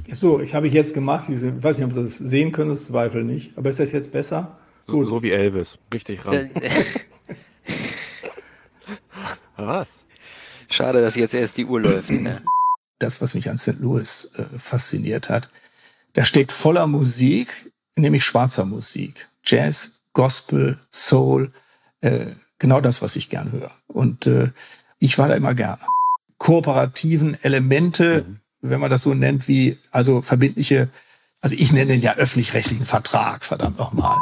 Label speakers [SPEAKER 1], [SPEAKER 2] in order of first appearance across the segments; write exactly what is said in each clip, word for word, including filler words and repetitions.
[SPEAKER 1] So, ich habe ich jetzt gemacht, diese, ich weiß nicht, ob Sie das sehen können, das Zweifel nicht. Aber ist das jetzt besser?
[SPEAKER 2] So, so wie Elvis, richtig ran. Was?
[SPEAKER 3] Schade, dass jetzt erst die Uhr läuft. Ja.
[SPEAKER 1] Das, was mich an Sankt Louis äh, fasziniert hat, da steckt voller Musik, nämlich schwarzer Musik. Jazz, Gospel, Soul, äh, genau das, was ich gern höre. Und äh, ich war da immer gerne. Kooperativen Elemente, mhm. wenn man das so nennt, wie also verbindliche, also ich nenne den ja öffentlich-rechtlichen Vertrag, verdammt nochmal.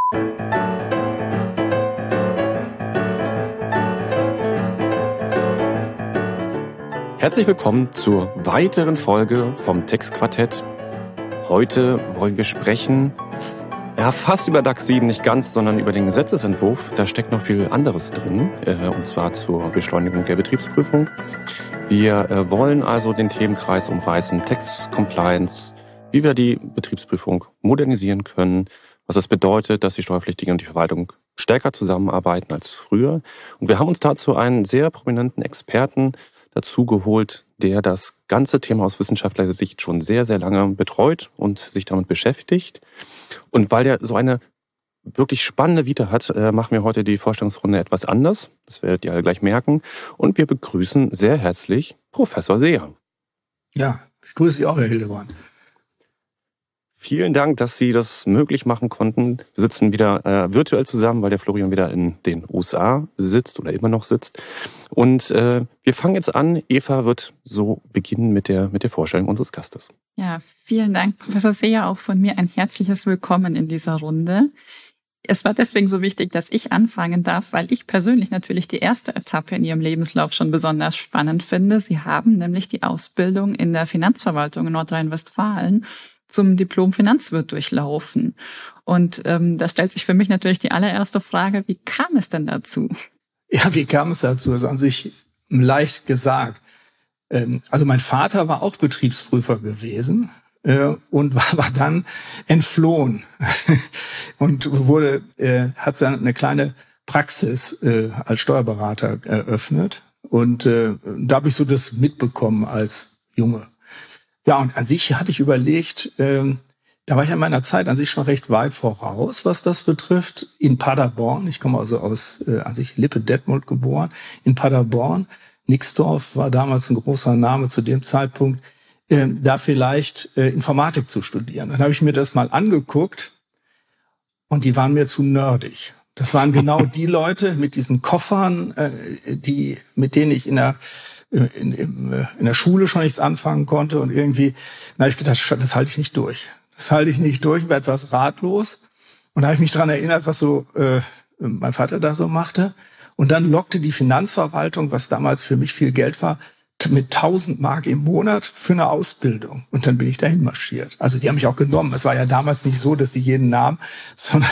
[SPEAKER 2] Herzlich willkommen zur weiteren Folge vom Textquartett. Heute wollen wir sprechen, ja fast über DAX sieben, nicht ganz, sondern über den Gesetzesentwurf. Da steckt noch viel anderes drin, äh, und zwar zur Beschleunigung der Betriebsprüfung. Wir äh, wollen also den Themenkreis umreißen, Tax Compliance, wie wir die Betriebsprüfung modernisieren können, was das bedeutet, dass die Steuerpflichtigen und die Verwaltung stärker zusammenarbeiten als früher. Und wir haben uns dazu einen sehr prominenten Experten dazu geholt, der das ganze Thema aus wissenschaftlicher Sicht schon sehr, sehr lange betreut und sich damit beschäftigt. Und weil der so eine wirklich spannende Vita hat, machen wir heute die Vorstellungsrunde etwas anders. Das werdet ihr alle gleich merken. Und wir begrüßen sehr herzlich Professor Seeher.
[SPEAKER 1] Ja, ich grüße Sie auch, Herr Hildebrand.
[SPEAKER 2] Vielen Dank, dass Sie das möglich machen konnten. Wir sitzen wieder äh, virtuell zusammen, weil der Florian wieder in den U S A sitzt oder immer noch sitzt. Und äh, wir fangen jetzt an. Eva wird so beginnen mit der, mit der Vorstellung unseres Gastes.
[SPEAKER 4] Ja, vielen Dank, Professor Seeher. Auch von mir ein herzliches Willkommen in dieser Runde. Es war deswegen so wichtig, dass ich anfangen darf, weil ich persönlich natürlich die erste Etappe in Ihrem Lebenslauf schon besonders spannend finde. Sie haben nämlich die Ausbildung in der Finanzverwaltung in Nordrhein-Westfalen zum Diplom Finanzwirt durchlaufen. Und ähm, da stellt sich für mich natürlich die allererste Frage, wie kam es denn dazu?
[SPEAKER 1] Ja, wie kam es dazu? Das ist an sich leicht gesagt. Ähm, also mein Vater war auch Betriebsprüfer gewesen äh, und war aber dann entflohen und wurde, äh, hat dann eine kleine Praxis äh, als Steuerberater eröffnet. Und äh, da habe ich so das mitbekommen als Junge. Ja, und an sich hatte ich überlegt, ähm, da war ich in meiner Zeit an sich schon recht weit voraus, was das betrifft. In Paderborn, ich komme also aus, äh, an sich Lippe-Detmold geboren, in Paderborn, Nixdorf war damals ein großer Name zu dem Zeitpunkt, äh, da vielleicht äh, Informatik zu studieren. Dann habe ich mir das mal angeguckt und die waren mir zu nerdig. Das waren genau die Leute mit diesen Koffern, äh, die, mit denen ich in der In, in, in der Schule schon nichts anfangen konnte und irgendwie, na, ich gedacht, das halte ich nicht durch. Das halte ich nicht durch, war etwas ratlos. Und da habe ich mich dran erinnert, was so äh, mein Vater da so machte. Und dann lockte die Finanzverwaltung, was damals für mich viel Geld war, mit tausend Mark im Monat für eine Ausbildung. Und dann bin ich dahin marschiert. Also die haben mich auch genommen. Es war ja damals nicht so, dass die jeden nahmen, sondern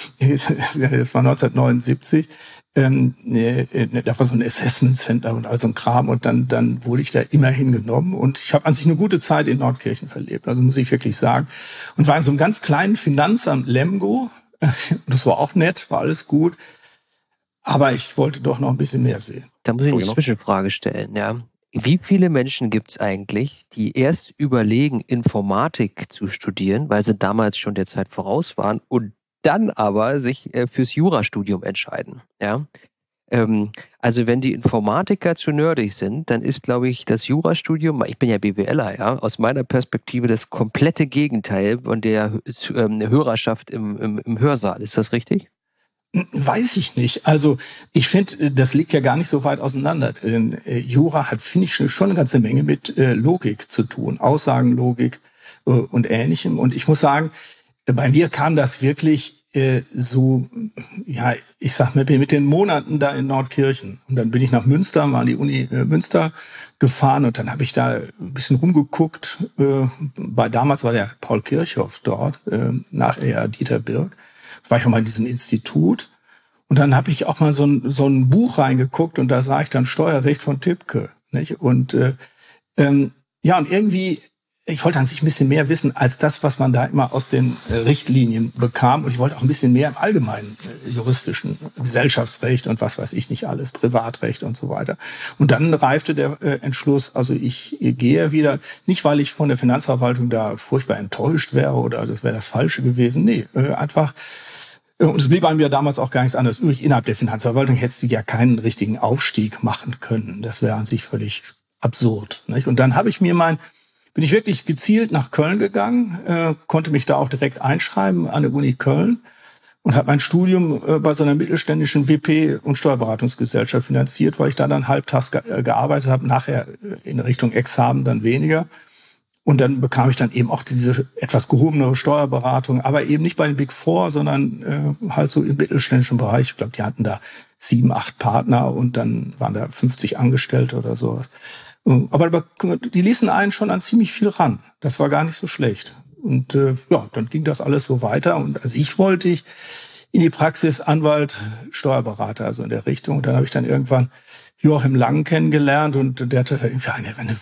[SPEAKER 1] das war neunzehnhundertneunundsiebzig. Ähm, da war so ein Assessment Center und all so ein Kram und dann dann wurde ich da immerhin genommen und ich habe an sich eine gute Zeit in Nordkirchen verlebt, also muss ich wirklich sagen. Und war in so einem ganz kleinen Finanzamt Lemgo, das war auch nett, war alles gut, aber ich wollte doch noch ein bisschen mehr sehen.
[SPEAKER 3] Da muss ich eine Zwischenfrage stellen, ja. Wie viele Menschen gibt es eigentlich, die erst überlegen, Informatik zu studieren, weil sie damals schon der Zeit voraus waren und dann aber sich äh, fürs Jurastudium entscheiden, ja. Ähm, also wenn die Informatiker zu nerdig sind, dann ist, glaube ich, das Jurastudium, ich bin ja BWLer, ja, aus meiner Perspektive das komplette Gegenteil von der ähm, Hörerschaft im, im, im Hörsaal. Ist das richtig?
[SPEAKER 1] Weiß ich nicht. Also ich finde, das liegt ja gar nicht so weit auseinander. Denn äh, Jura hat, finde ich, schon eine ganze Menge mit äh, Logik zu tun, Aussagenlogik äh, und Ähnlichem. Und ich muss sagen, bei mir kam das wirklich äh, so, ja, ich sag mal, mit den Monaten da in Nordkirchen. Und dann bin ich nach Münster, mal an die Uni äh, Münster gefahren und dann habe ich da ein bisschen rumgeguckt. Äh, bei, damals war der Paul Kirchhoff dort, äh, nachher ja Dieter Birk. War ich auch mal in diesem Institut. Und dann habe ich auch mal so ein, so ein Buch reingeguckt und da sah ich dann Steuerrecht von Tipke. Nicht? Und äh, ähm, ja, und irgendwie ich wollte an sich ein bisschen mehr wissen als das, was man da immer aus den äh, Richtlinien bekam. Und ich wollte auch ein bisschen mehr im allgemeinen äh, juristischen Gesellschaftsrecht und was weiß ich nicht alles, Privatrecht und so weiter. Und dann reifte der äh, Entschluss, also ich äh, gehe wieder, nicht weil ich von der Finanzverwaltung da furchtbar enttäuscht wäre oder das wäre das Falsche gewesen. Nee, äh, einfach, äh, und es blieb einem ja damals auch gar nichts anderes übrig. Innerhalb der Finanzverwaltung hättest du ja keinen richtigen Aufstieg machen können. Das wäre an sich völlig absurd. Nicht? Und dann habe ich mir mein bin ich wirklich gezielt nach Köln gegangen, äh, konnte mich da auch direkt einschreiben an der Uni Köln und habe mein Studium äh, bei so einer mittelständischen W P- und Steuerberatungsgesellschaft finanziert, weil ich da dann halbtags ge- äh, gearbeitet habe, nachher in Richtung Examen dann weniger. Und dann bekam ich dann eben auch diese etwas gehobenere Steuerberatung, aber eben nicht bei den Big Four, sondern äh, halt so im mittelständischen Bereich. Ich glaube, die hatten da sieben, acht Partner und dann waren da fünfzig Angestellte oder sowas. Aber die ließen einen schon an ziemlich viel ran. Das war gar nicht so schlecht. Und äh, ja, dann ging das alles so weiter. Und als ich wollte ich in die Praxis Anwalt, Steuerberater, also in der Richtung. Und dann habe ich dann irgendwann Joachim Lang kennengelernt und der hatte irgendwie eine, eine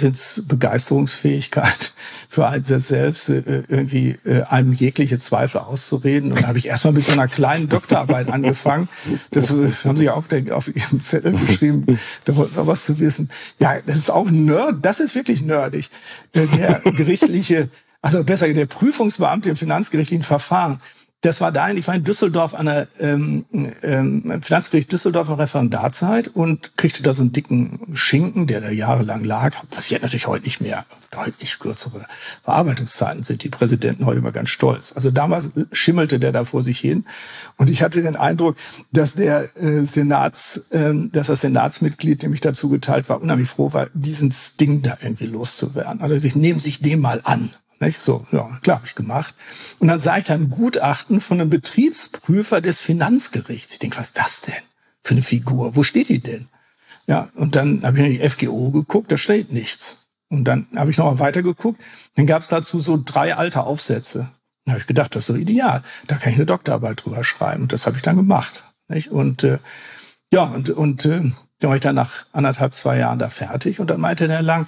[SPEAKER 1] Wahnsinnsbegeisterungsfähigkeit für einen selbst, äh, irgendwie äh, einem jegliche Zweifel auszureden. Und dann habe ich erstmal mit so einer kleinen Doktorarbeit angefangen. Das äh, haben sie ja auch auf ihrem Zettel geschrieben. Da wollten sie auch was zu wissen. Ja, das ist auch nerd. Das ist wirklich nerdig. Äh, der gerichtliche, also besser, der Prüfungsbeamte im finanzgerichtlichen Verfahren. Das war dahin, ich war in Düsseldorf an der ähm, ähm, Finanzgericht Düsseldorf in Referendarzeit und kriegte da so einen dicken Schinken, der da jahrelang lag. Passiert natürlich heute nicht mehr. Deutlich kürzere Bearbeitungszeiten sind die Präsidenten heute immer ganz stolz. Also damals schimmelte der da vor sich hin. Und ich hatte den Eindruck, dass der äh, Senats, äh, dass das Senatsmitglied, dem ich dazu geteilt war, unheimlich froh war, dieses Ding da irgendwie loszuwerden. Also sich nehmen sich dem mal an. Nicht? So, ja, klar, habe ich gemacht. Und dann sah ich dann ein Gutachten von einem Betriebsprüfer des Finanzgerichts. Ich denke, was ist das denn für eine Figur? Wo steht die denn? Ja, und dann habe ich in die F G O geguckt, da steht nichts. Und dann habe ich noch mal weiter geguckt. Dann gab es dazu so drei alte Aufsätze. Dann habe ich gedacht, das ist so ideal. Da kann ich eine Doktorarbeit drüber schreiben. Und das habe ich dann gemacht. Nicht? Und äh, ja, und, und äh, dann war ich dann nach anderthalb, zwei Jahren da fertig. Und dann meinte der Lang,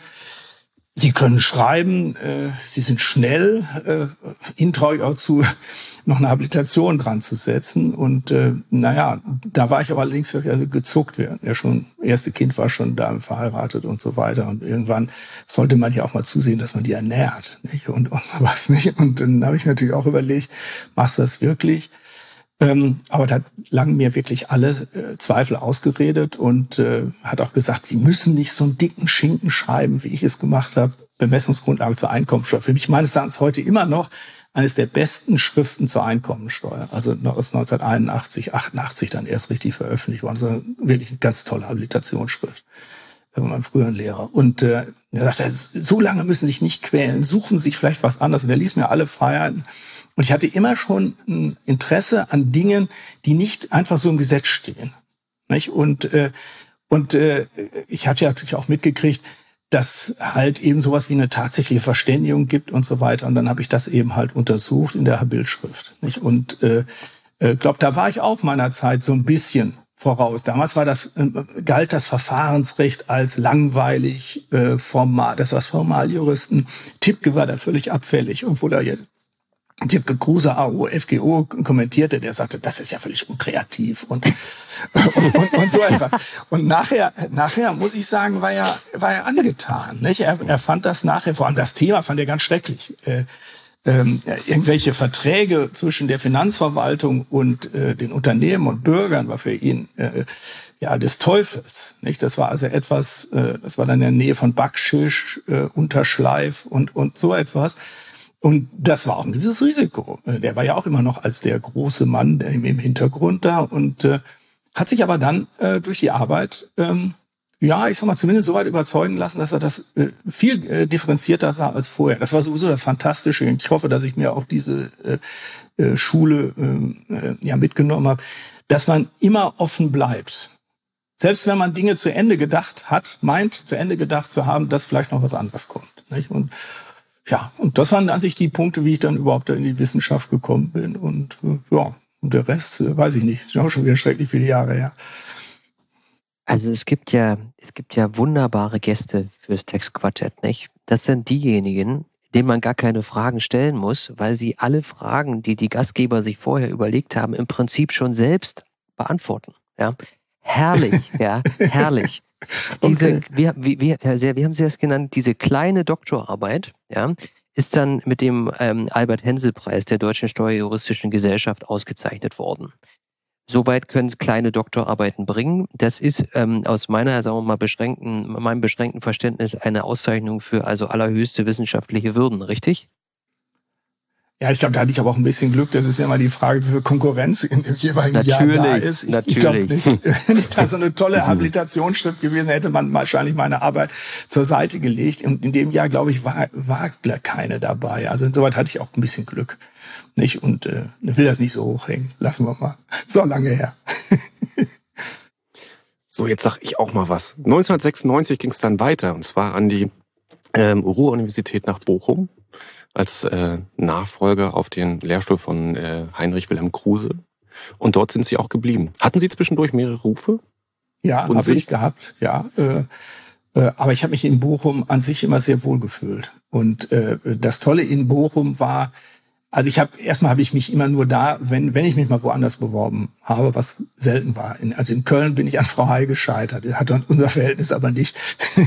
[SPEAKER 1] Sie können schreiben, äh, Sie sind schnell, äh, Ihnen traue ich auch zu, noch eine Habilitation dran zu setzen. Und äh, naja, da war ich aber allerdings also gezuckt. Wir ja schon, erste Kind war schon da verheiratet und so weiter. Und irgendwann sollte man ja auch mal zusehen, dass man die ernährt, nicht? Und, und sowas nicht. Und dann habe ich natürlich auch überlegt, machst du das wirklich? Ähm, aber da hat Lang mir wirklich alle äh, Zweifel ausgeredet und äh, hat auch gesagt, Sie müssen nicht so einen dicken Schinken schreiben, wie ich es gemacht habe, Bemessungsgrundlage zur Einkommensteuer. Für mich meines Erachtens heute immer noch eines der besten Schriften zur Einkommensteuer. Also aus neunzehnhunderteinundachtzig, achtundachtzig dann erst richtig veröffentlicht worden. Also wirklich eine ganz tolle Habilitationsschrift von meinem früheren Lehrer. Und äh, er sagte, so lange müssen Sie sich nicht quälen, suchen Sie sich vielleicht was anderes. Und er ließ mir alle Freiheiten. Und ich hatte immer schon ein Interesse an Dingen, die nicht einfach so im Gesetz stehen. Nicht? Und, äh, und äh, ich hatte ja natürlich auch mitgekriegt, dass halt eben sowas wie eine tatsächliche Verständigung gibt und so weiter. Und dann habe ich das eben halt untersucht in der Habil-Schrift. Nicht? Und äh, äh, glaube, da war ich auch meiner Zeit so ein bisschen voraus. Damals war das, äh, galt das Verfahrensrecht als langweilig, äh, formal. Das was Formaljuristen. Tippke war da völlig abfällig, obwohl er jetzt Tippke Kruse, A O, F G O kommentierte, der sagte, das ist ja völlig unkreativ und, und, und, und so etwas. Und nachher, nachher muss ich sagen, war er, war er angetan, nicht? Er, er fand das nachher, vor allem das Thema fand er ganz schrecklich. Äh, ähm, irgendwelche Verträge zwischen der Finanzverwaltung und äh, den Unternehmen und Bürgern war für ihn äh, ja des Teufels, nicht? Das war also etwas, äh, das war dann in der Nähe von Backschisch, äh, Unterschleif und und so etwas. Und das war auch ein gewisses Risiko. Der war ja auch immer noch als der große Mann im Hintergrund da und äh, hat sich aber dann äh, durch die Arbeit, ähm, ja, ich sag mal, zumindest so weit überzeugen lassen, dass er das äh, viel äh, differenzierter sah als vorher. Das war sowieso das Fantastische. Und ich hoffe, dass ich mir auch diese äh, äh, Schule äh, ja mitgenommen habe, dass man immer offen bleibt. Selbst wenn man Dinge zu Ende gedacht hat, meint, zu Ende gedacht zu haben, dass vielleicht noch was anderes kommt. Nicht? Und ja, und das waren an sich die Punkte, wie ich dann überhaupt in die Wissenschaft gekommen bin. Und ja, und der Rest, weiß ich nicht, ist auch schon wieder schrecklich viele Jahre her.
[SPEAKER 3] Also es gibt ja, es gibt ja wunderbare Gäste fürs Textquartett, nicht? Das sind diejenigen, denen man gar keine Fragen stellen muss, weil sie alle Fragen, die die Gastgeber sich vorher überlegt haben, im Prinzip schon selbst beantworten. Ja, herrlich, ja, herrlich. Diese,
[SPEAKER 1] Okay.
[SPEAKER 3] wir, wir, wir, Herr Seer, wie haben Sie das genannt? Diese kleine Doktorarbeit, ja, ist dann mit dem ähm, Albert-Hensel-Preis der Deutschen Steuerjuristischen Gesellschaft ausgezeichnet worden. Soweit können kleine Doktorarbeiten bringen. Das ist ähm, aus meiner, sagen wir mal, beschränkten, meinem beschränkten Verständnis eine Auszeichnung für also allerhöchste wissenschaftliche Würden, richtig?
[SPEAKER 1] Ja, ich glaube, da hatte ich aber auch ein bisschen Glück. Das ist ja immer die Frage, wie viel Konkurrenz im jeweiligen
[SPEAKER 3] Natürlich,
[SPEAKER 1] Jahr da ist. Ich,
[SPEAKER 3] natürlich.
[SPEAKER 1] ich glaube nicht, wenn da so eine tolle Habilitationsschrift gewesen hätte, man wahrscheinlich meine Arbeit zur Seite gelegt. Und in dem Jahr, glaube ich, war, war keine dabei. Also insoweit hatte ich auch ein bisschen Glück. Nicht? Und äh, will das nicht so hochhängen. Lassen wir mal. So lange her.
[SPEAKER 2] So, jetzt sag ich auch mal was. neunzehnhundertsechsundneunzig ging es dann weiter, und zwar an die ähm, Ruhr-Universität nach Bochum als äh, Nachfolger auf den Lehrstuhl von äh, Heinrich Wilhelm Kruse. Und dort sind Sie auch geblieben. Hatten Sie zwischendurch mehrere Rufe?
[SPEAKER 1] Ja,
[SPEAKER 2] Und
[SPEAKER 1] habe
[SPEAKER 2] sind-
[SPEAKER 1] ich gehabt, ja. Äh, äh, aber ich habe mich in Bochum an sich immer sehr wohl gefühlt. Und äh, das Tolle in Bochum war, also ich habe erstmal habe ich mich immer nur da, wenn wenn ich mich mal woanders beworben habe, was selten war. In, also in Köln bin ich an Frau Hay gescheitert. Hat dann unser Verhältnis aber nicht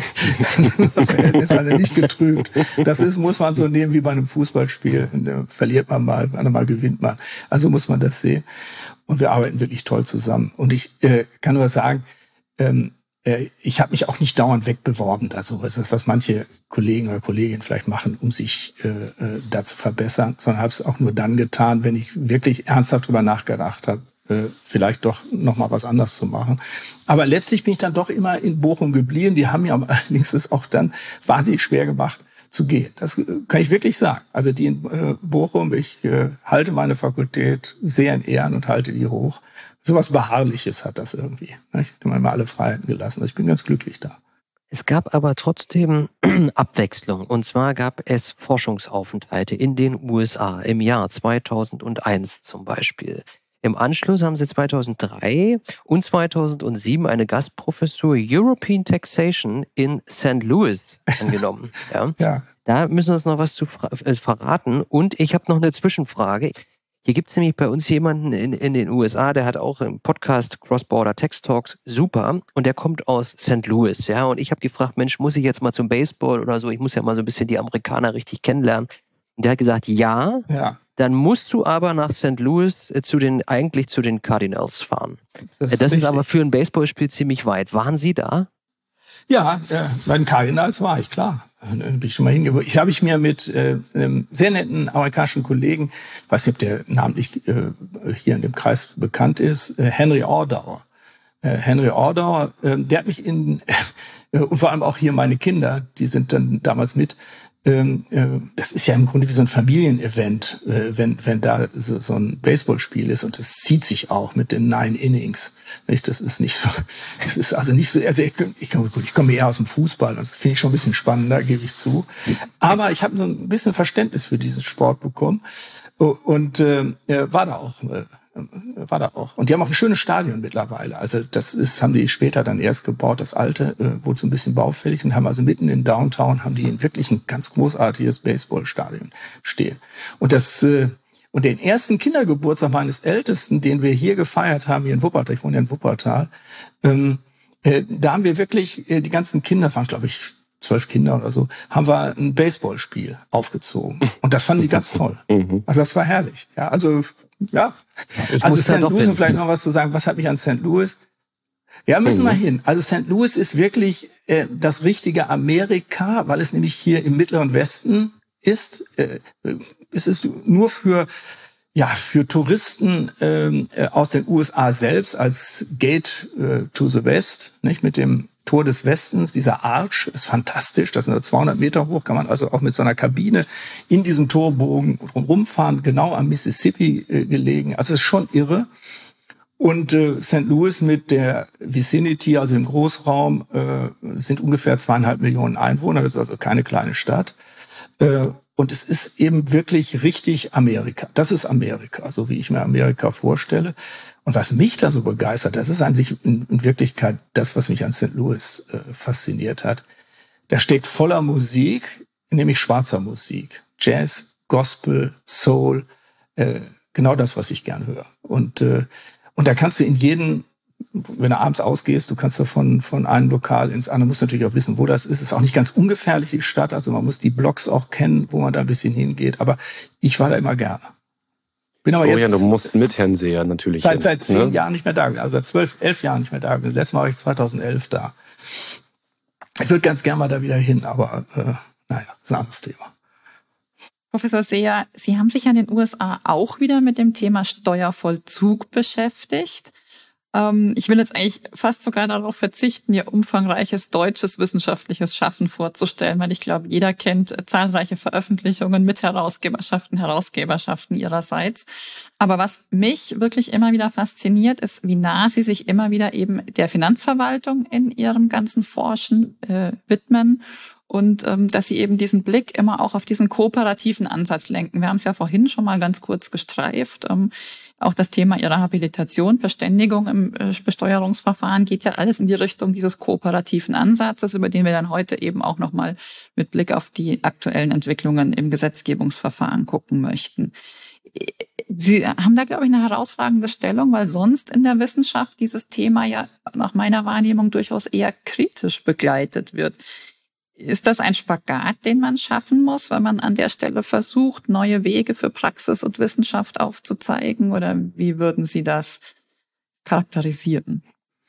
[SPEAKER 1] unser Verhältnis also nicht getrübt. Das ist muss man so nehmen wie bei einem Fußballspiel. Da verliert man mal, einmal gewinnt man. Also muss man das sehen. Und wir arbeiten wirklich toll zusammen. Und ich äh, kann nur sagen, ähm, äh, ich habe mich auch nicht dauernd wegbeworben. Also das ist, was manche Kollegen oder Kolleginnen vielleicht machen, um sich äh, äh, da zu verbessern, sondern habe es auch nur dann getan, wenn ich wirklich ernsthaft drüber nachgedacht habe, äh, vielleicht doch noch mal was anderes zu machen. Aber letztlich bin ich dann doch immer in Bochum geblieben. Die haben mir allerdings es auch dann wahnsinnig schwer gemacht zu gehen. Das äh, kann ich wirklich sagen. Also die in äh, Bochum, ich äh, halte meine Fakultät sehr in Ehren und halte die hoch. Sowas Beharrliches hat das irgendwie. Nicht? Die haben mir alle Freiheiten gelassen. Also ich bin ganz glücklich da.
[SPEAKER 3] Es gab aber trotzdem Abwechslung. Und zwar gab es Forschungsaufenthalte in den U S A im Jahr zweitausendeins zum Beispiel. Im Anschluss haben sie zweitausenddrei und zweitausendsieben eine Gastprofessur European Taxation in Saint Louis angenommen. Ja.
[SPEAKER 1] Ja.
[SPEAKER 3] Da müssen wir uns noch was zu fra- äh, verraten. Und ich habe noch eine Zwischenfrage. Hier gibt es nämlich bei uns jemanden in, in den U S A, der hat auch einen Podcast Cross-Border Text Talks, super, und der kommt aus Saint Louis, ja, und ich habe gefragt, Mensch, muss ich jetzt mal zum Baseball oder so, ich muss ja mal so ein bisschen die Amerikaner richtig kennenlernen. Und der hat gesagt, ja,
[SPEAKER 1] Ja.
[SPEAKER 3] dann musst du aber nach Saint Louis äh, zu den, eigentlich zu den Cardinals fahren.
[SPEAKER 1] Das
[SPEAKER 3] Das,
[SPEAKER 1] ist
[SPEAKER 3] das ist
[SPEAKER 1] richtig.
[SPEAKER 3] aber für ein Baseballspiel ziemlich weit. Waren Sie da?
[SPEAKER 1] Ja, äh, bei den Cardinals war ich, klar. Da bin ich schon mal hingeworfen. Ich habe ich mir mit äh, einem sehr netten amerikanischen Kollegen, weiß nicht, ob der namentlich äh, hier in dem Kreis bekannt ist, äh, Henry Ordauer. Äh, Henry Ordauer, äh, der hat mich in, äh, und vor allem auch hier meine Kinder, die sind dann damals mit, ähm, äh, das ist ja im Grunde wie so ein Familienevent, äh, wenn wenn da so, so ein Baseballspiel ist, und das zieht sich auch mit den Nine Innings. Nicht? Das ist nicht so, das ist also nicht so, also ich, ich, gut, ich komme eher aus dem Fußball, und das finde ich schon ein bisschen spannender, gebe ich zu. Aber ich habe so ein bisschen Verständnis für diesen Sport bekommen und äh, war da auch. Äh, war da auch. Und die haben auch ein schönes Stadion mittlerweile. Also das ist, haben die später dann erst gebaut, das alte, äh, wurde so ein bisschen baufällig, und haben also mitten in Downtown, haben die wirklich ein ganz großartiges Baseballstadion stehen. Und das, äh, und den ersten Kindergeburtstag meines Ältesten, den wir hier gefeiert haben, hier in Wuppertal, ich wohne ja in Wuppertal, ähm, äh, da haben wir wirklich, äh, die ganzen Kinder, waren glaube ich zwölf Kinder oder so, haben wir ein Baseballspiel aufgezogen. Und das fanden die ganz toll. Also das war herrlich. Ja, also, ja.
[SPEAKER 3] Ich
[SPEAKER 1] Also
[SPEAKER 3] muss da
[SPEAKER 1] Saint
[SPEAKER 3] doch
[SPEAKER 1] Louis,
[SPEAKER 3] hin.
[SPEAKER 1] um vielleicht noch was zu sagen, was hat mich an Saint Louis? Ja, müssen wir hin. Also Saint Louis ist wirklich äh, das richtige Amerika, weil es nämlich hier im Mittleren Westen ist. Äh, es ist nur für ja für Touristen ähm, äh, aus den U S A selbst als Gate äh, to the West, nicht, mit dem Tor des Westens. Dieser Arch ist fantastisch, das sind zweihundert Meter hoch, kann man also auch mit so einer Kabine in diesem Torbogen rumfahren, genau am Mississippi äh, gelegen. Also es ist schon irre. Und äh, Saint Louis mit der Vicinity, also im Großraum, äh, sind ungefähr zweieinhalb Millionen Einwohner. Das ist also keine kleine Stadt. Äh, und es ist eben wirklich richtig Amerika. Das ist Amerika, so wie ich mir Amerika vorstelle. Und was mich da so begeistert, das ist an sich in, in Wirklichkeit das, was mich an Sankt Louis äh, fasziniert hat. Da steckt voller Musik, nämlich schwarzer Musik. Jazz, Gospel, Soul, äh, genau das, was ich gern höre. Und, äh, und da kannst du in jeden, wenn du abends ausgehst, du kannst da von, von einem Lokal ins andere, musst natürlich auch wissen, wo das ist. Ist auch nicht ganz ungefährlich, die Stadt. Also man muss die Blocks auch kennen, wo man da ein bisschen hingeht. Aber ich war da immer gerne. Bin aber
[SPEAKER 2] Florian,
[SPEAKER 1] jetzt
[SPEAKER 2] du musst mit Herrn Seher natürlich
[SPEAKER 1] seit,
[SPEAKER 2] hin,
[SPEAKER 1] seit zehn
[SPEAKER 2] ne?
[SPEAKER 1] Jahren nicht mehr da gewesen. Also seit zwölf, elf Jahren nicht mehr da gewesen. Letztes Mal war ich zweitausendelf da. Ich würde ganz gerne mal da wieder hin, aber äh, naja, ist ein anderes Thema.
[SPEAKER 4] Professor Seher, Sie haben sich ja in den U S A auch wieder mit dem Thema Steuervollzug beschäftigt. Ähm, ich will jetzt eigentlich fast sogar darauf verzichten, Ihr umfangreiches deutsches wissenschaftliches Schaffen vorzustellen, weil ich glaube, jeder kennt zahlreiche Veröffentlichungen mit Herausgeberschaften, Herausgeberschaften Ihrerseits. Aber was mich wirklich immer wieder fasziniert, ist, wie nah Sie sich immer wieder eben der Finanzverwaltung in Ihrem ganzen Forschen äh, widmen. Und ähm, dass Sie eben diesen Blick immer auch auf diesen kooperativen Ansatz lenken. Wir haben es ja vorhin schon mal ganz kurz gestreift. Ähm, auch das Thema Ihrer Habilitation, Verständigung im äh, Besteuerungsverfahren geht ja alles in die Richtung dieses kooperativen Ansatzes, über den wir dann heute eben auch nochmal mit Blick auf die aktuellen Entwicklungen im Gesetzgebungsverfahren gucken möchten. Sie haben da, glaube ich, eine herausragende Stellung, weil sonst in der Wissenschaft dieses Thema ja nach meiner Wahrnehmung durchaus eher kritisch begleitet wird. Ist das ein Spagat, den man schaffen muss, wenn man an der Stelle versucht, neue Wege für Praxis und Wissenschaft aufzuzeigen? Oder wie würden Sie das charakterisieren?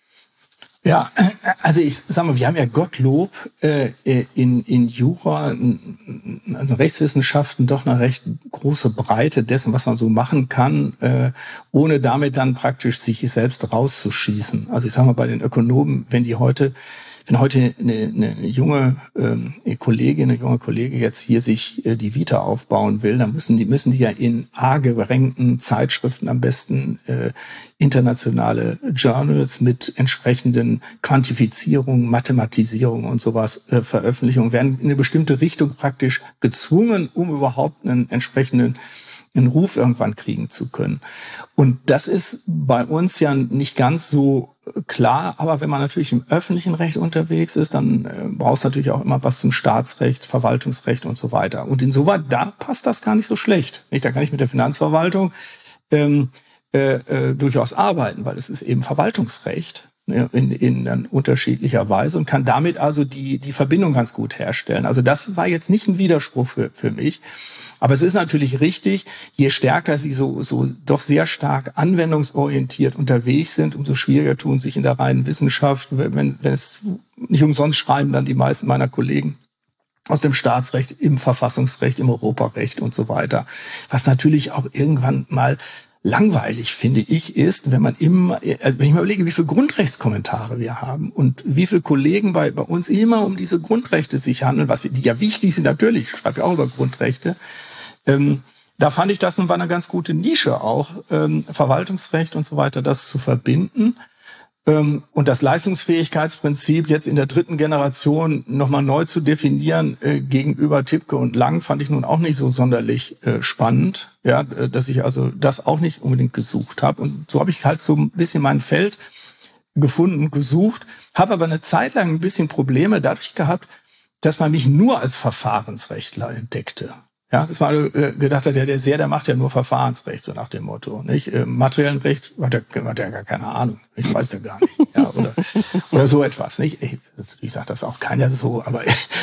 [SPEAKER 1] Ja, also ich sag mal, wir haben ja Gottlob äh, in, in Jura, in, in Rechtswissenschaften doch eine recht große Breite dessen, was man so machen kann, äh, ohne damit dann praktisch sich selbst rauszuschießen. Also ich sag mal, bei den Ökonomen, wenn die heute Wenn heute eine, eine junge ähm, Kollegin, eine junge Kollege jetzt hier sich äh, die Vita aufbauen will, dann müssen die müssen die ja in arg gerankten Zeitschriften am besten äh, internationale Journals mit entsprechenden Quantifizierungen, Mathematisierungen und sowas äh, Veröffentlichungen werden in eine bestimmte Richtung praktisch gezwungen, um überhaupt einen entsprechenden einen Ruf irgendwann kriegen zu können. Und das ist bei uns ja nicht ganz so klar, aber wenn man natürlich im öffentlichen Recht unterwegs ist, dann äh, brauchst du natürlich auch immer was zum Staatsrecht, Verwaltungsrecht und so weiter. Und insoweit, da passt das gar nicht so schlecht. Nicht? Da kann ich mit der Finanzverwaltung ähm, äh, äh, durchaus arbeiten, weil es ist eben Verwaltungsrecht ne, in, in, in unterschiedlicher Weise und kann damit also die, die Verbindung ganz gut herstellen. Also das war jetzt nicht ein Widerspruch für, für mich. Aber es ist natürlich richtig, je stärker sie so, so doch sehr stark anwendungsorientiert unterwegs sind, umso schwieriger tun sich in der reinen Wissenschaft. Wenn, wenn es nicht umsonst schreiben dann die meisten meiner Kollegen aus dem Staatsrecht, im Verfassungsrecht, im Europarecht und so weiter. Was natürlich auch irgendwann mal langweilig, finde ich, ist, wenn man immer, also wenn ich mal überlege, wie viele Grundrechtskommentare wir haben und wie viele Kollegen bei, bei uns immer um diese Grundrechte sich handeln, was die ja wichtig sind, natürlich, ich schreibe ja auch über Grundrechte. Ähm, da fand ich, das war eine ganz gute Nische auch, ähm, Verwaltungsrecht und so weiter, das zu verbinden. Ähm, und das Leistungsfähigkeitsprinzip jetzt in der dritten Generation nochmal neu zu definieren äh, gegenüber Tipke und Lang, fand ich nun auch nicht so sonderlich äh, spannend, ja, äh, dass ich also das auch nicht unbedingt gesucht habe. Und so habe ich halt so ein bisschen mein Feld gefunden, gesucht, habe aber eine Zeit lang ein bisschen Probleme dadurch gehabt, dass man mich nur als Verfahrensrechtler entdeckte. Ja, das war äh, gedacht hat, ja, der Seher, der macht ja nur Verfahrensrecht, so nach dem Motto, nicht? Äh, materiellen Recht hat er, hat er gar keine Ahnung. Ich weiß ja gar nicht. Ja, oder, oder so etwas, nicht? Ich, ich sage das auch keiner so, aber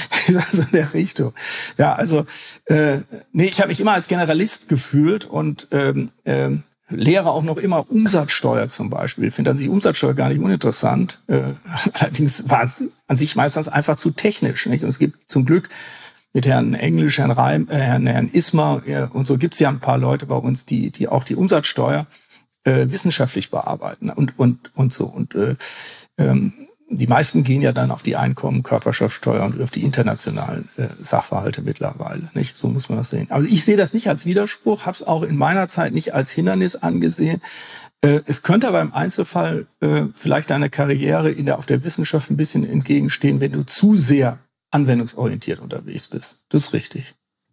[SPEAKER 1] so in der Richtung. Ja, also, äh, nee, ich habe mich immer als Generalist gefühlt und ähm, ähm, lehre auch noch immer Umsatzsteuer zum Beispiel. Ich finde an sich Umsatzsteuer gar nicht uninteressant. Äh, allerdings war es an sich meistens einfach zu technisch, nicht? Und es gibt zum Glück mit Herrn Englisch, Herrn Reim, äh, Herrn, Herrn Ismar ja, und so gibt's ja ein paar Leute bei uns, die die auch die Umsatzsteuer äh, wissenschaftlich bearbeiten und und und so und äh, ähm, die meisten gehen ja dann auf die Einkommen, Körperschaftsteuer und auf die internationalen äh, Sachverhalte mittlerweile, nicht? So muss man das sehen. Also ich sehe das nicht als Widerspruch, habe es auch in meiner Zeit nicht als Hindernis angesehen. Äh, es könnte aber im Einzelfall äh, vielleicht deiner Karriere in der auf der Wissenschaft ein bisschen entgegenstehen, wenn du zu sehr anwendungsorientiert unterwegs bist. Das ist richtig.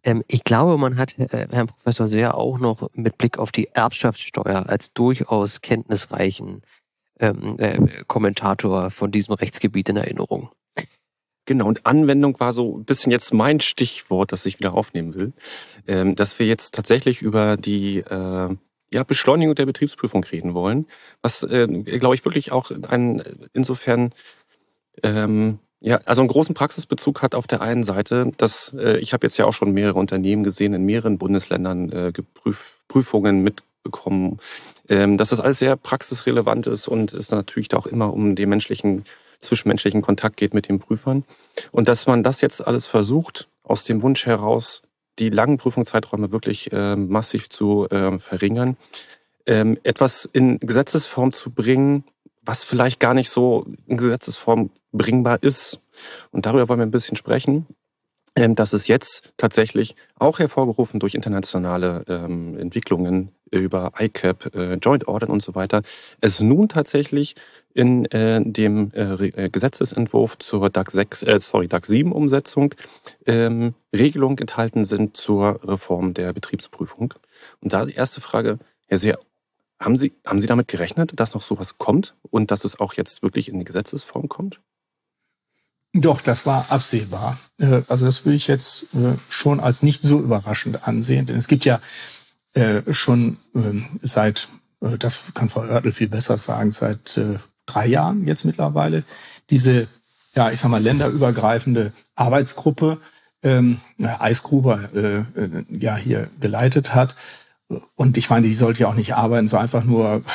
[SPEAKER 3] Ähm, ich glaube, man hat äh, Herrn Professor Seeher auch noch mit Blick auf die Erbschaftssteuer als durchaus kenntnisreichen ähm, äh, Kommentator von diesem Rechtsgebiet in Erinnerung.
[SPEAKER 2] Genau, und Anwendung war so ein bisschen jetzt mein Stichwort, das ich wieder aufnehmen will, ähm, dass wir jetzt tatsächlich über die äh, ja, Beschleunigung der Betriebsprüfung reden wollen, was, äh, glaube ich, wirklich auch ein, insofern ähm, ja, also einen großen Praxisbezug hat auf der einen Seite, dass äh, ich habe jetzt ja auch schon mehrere Unternehmen gesehen, in mehreren Bundesländern äh, Geprüf- Prüfungen mitbekommen, ähm, dass das alles sehr praxisrelevant ist und es natürlich da auch immer um den menschlichen zwischenmenschlichen Kontakt geht mit den Prüfern. Und dass man das jetzt alles versucht, aus dem Wunsch heraus, die langen Prüfungszeiträume wirklich äh, massiv zu äh, verringern, ähm, etwas in Gesetzesform zu bringen, was vielleicht gar nicht so in Gesetzesform bringbar ist. Und darüber wollen wir ein bisschen sprechen. Ähm, dass es jetzt tatsächlich auch hervorgerufen durch internationale ähm, Entwicklungen über I C A P, äh, Joint Audit und so weiter, es nun tatsächlich in äh, dem äh, Gesetzesentwurf zur D A C sechs, äh, sorry, D A C sieben Umsetzung ähm, Regelungen enthalten sind zur Reform der Betriebsprüfung. Und da die erste Frage, Herr Seeher, haben Sie, haben Sie damit gerechnet, dass noch sowas kommt und dass es auch jetzt wirklich in die Gesetzesform kommt?
[SPEAKER 1] Doch, das war absehbar. Also das würde ich jetzt schon als nicht so überraschend ansehen, denn es gibt ja schon seit, das kann Frau Oertel viel besser sagen, seit drei Jahren jetzt mittlerweile, diese, ja, ich sag mal, länderübergreifende Arbeitsgruppe, ähm, Eisgruber, äh, ja, hier geleitet hat. Und ich meine, die sollte ja auch nicht arbeiten, so einfach nur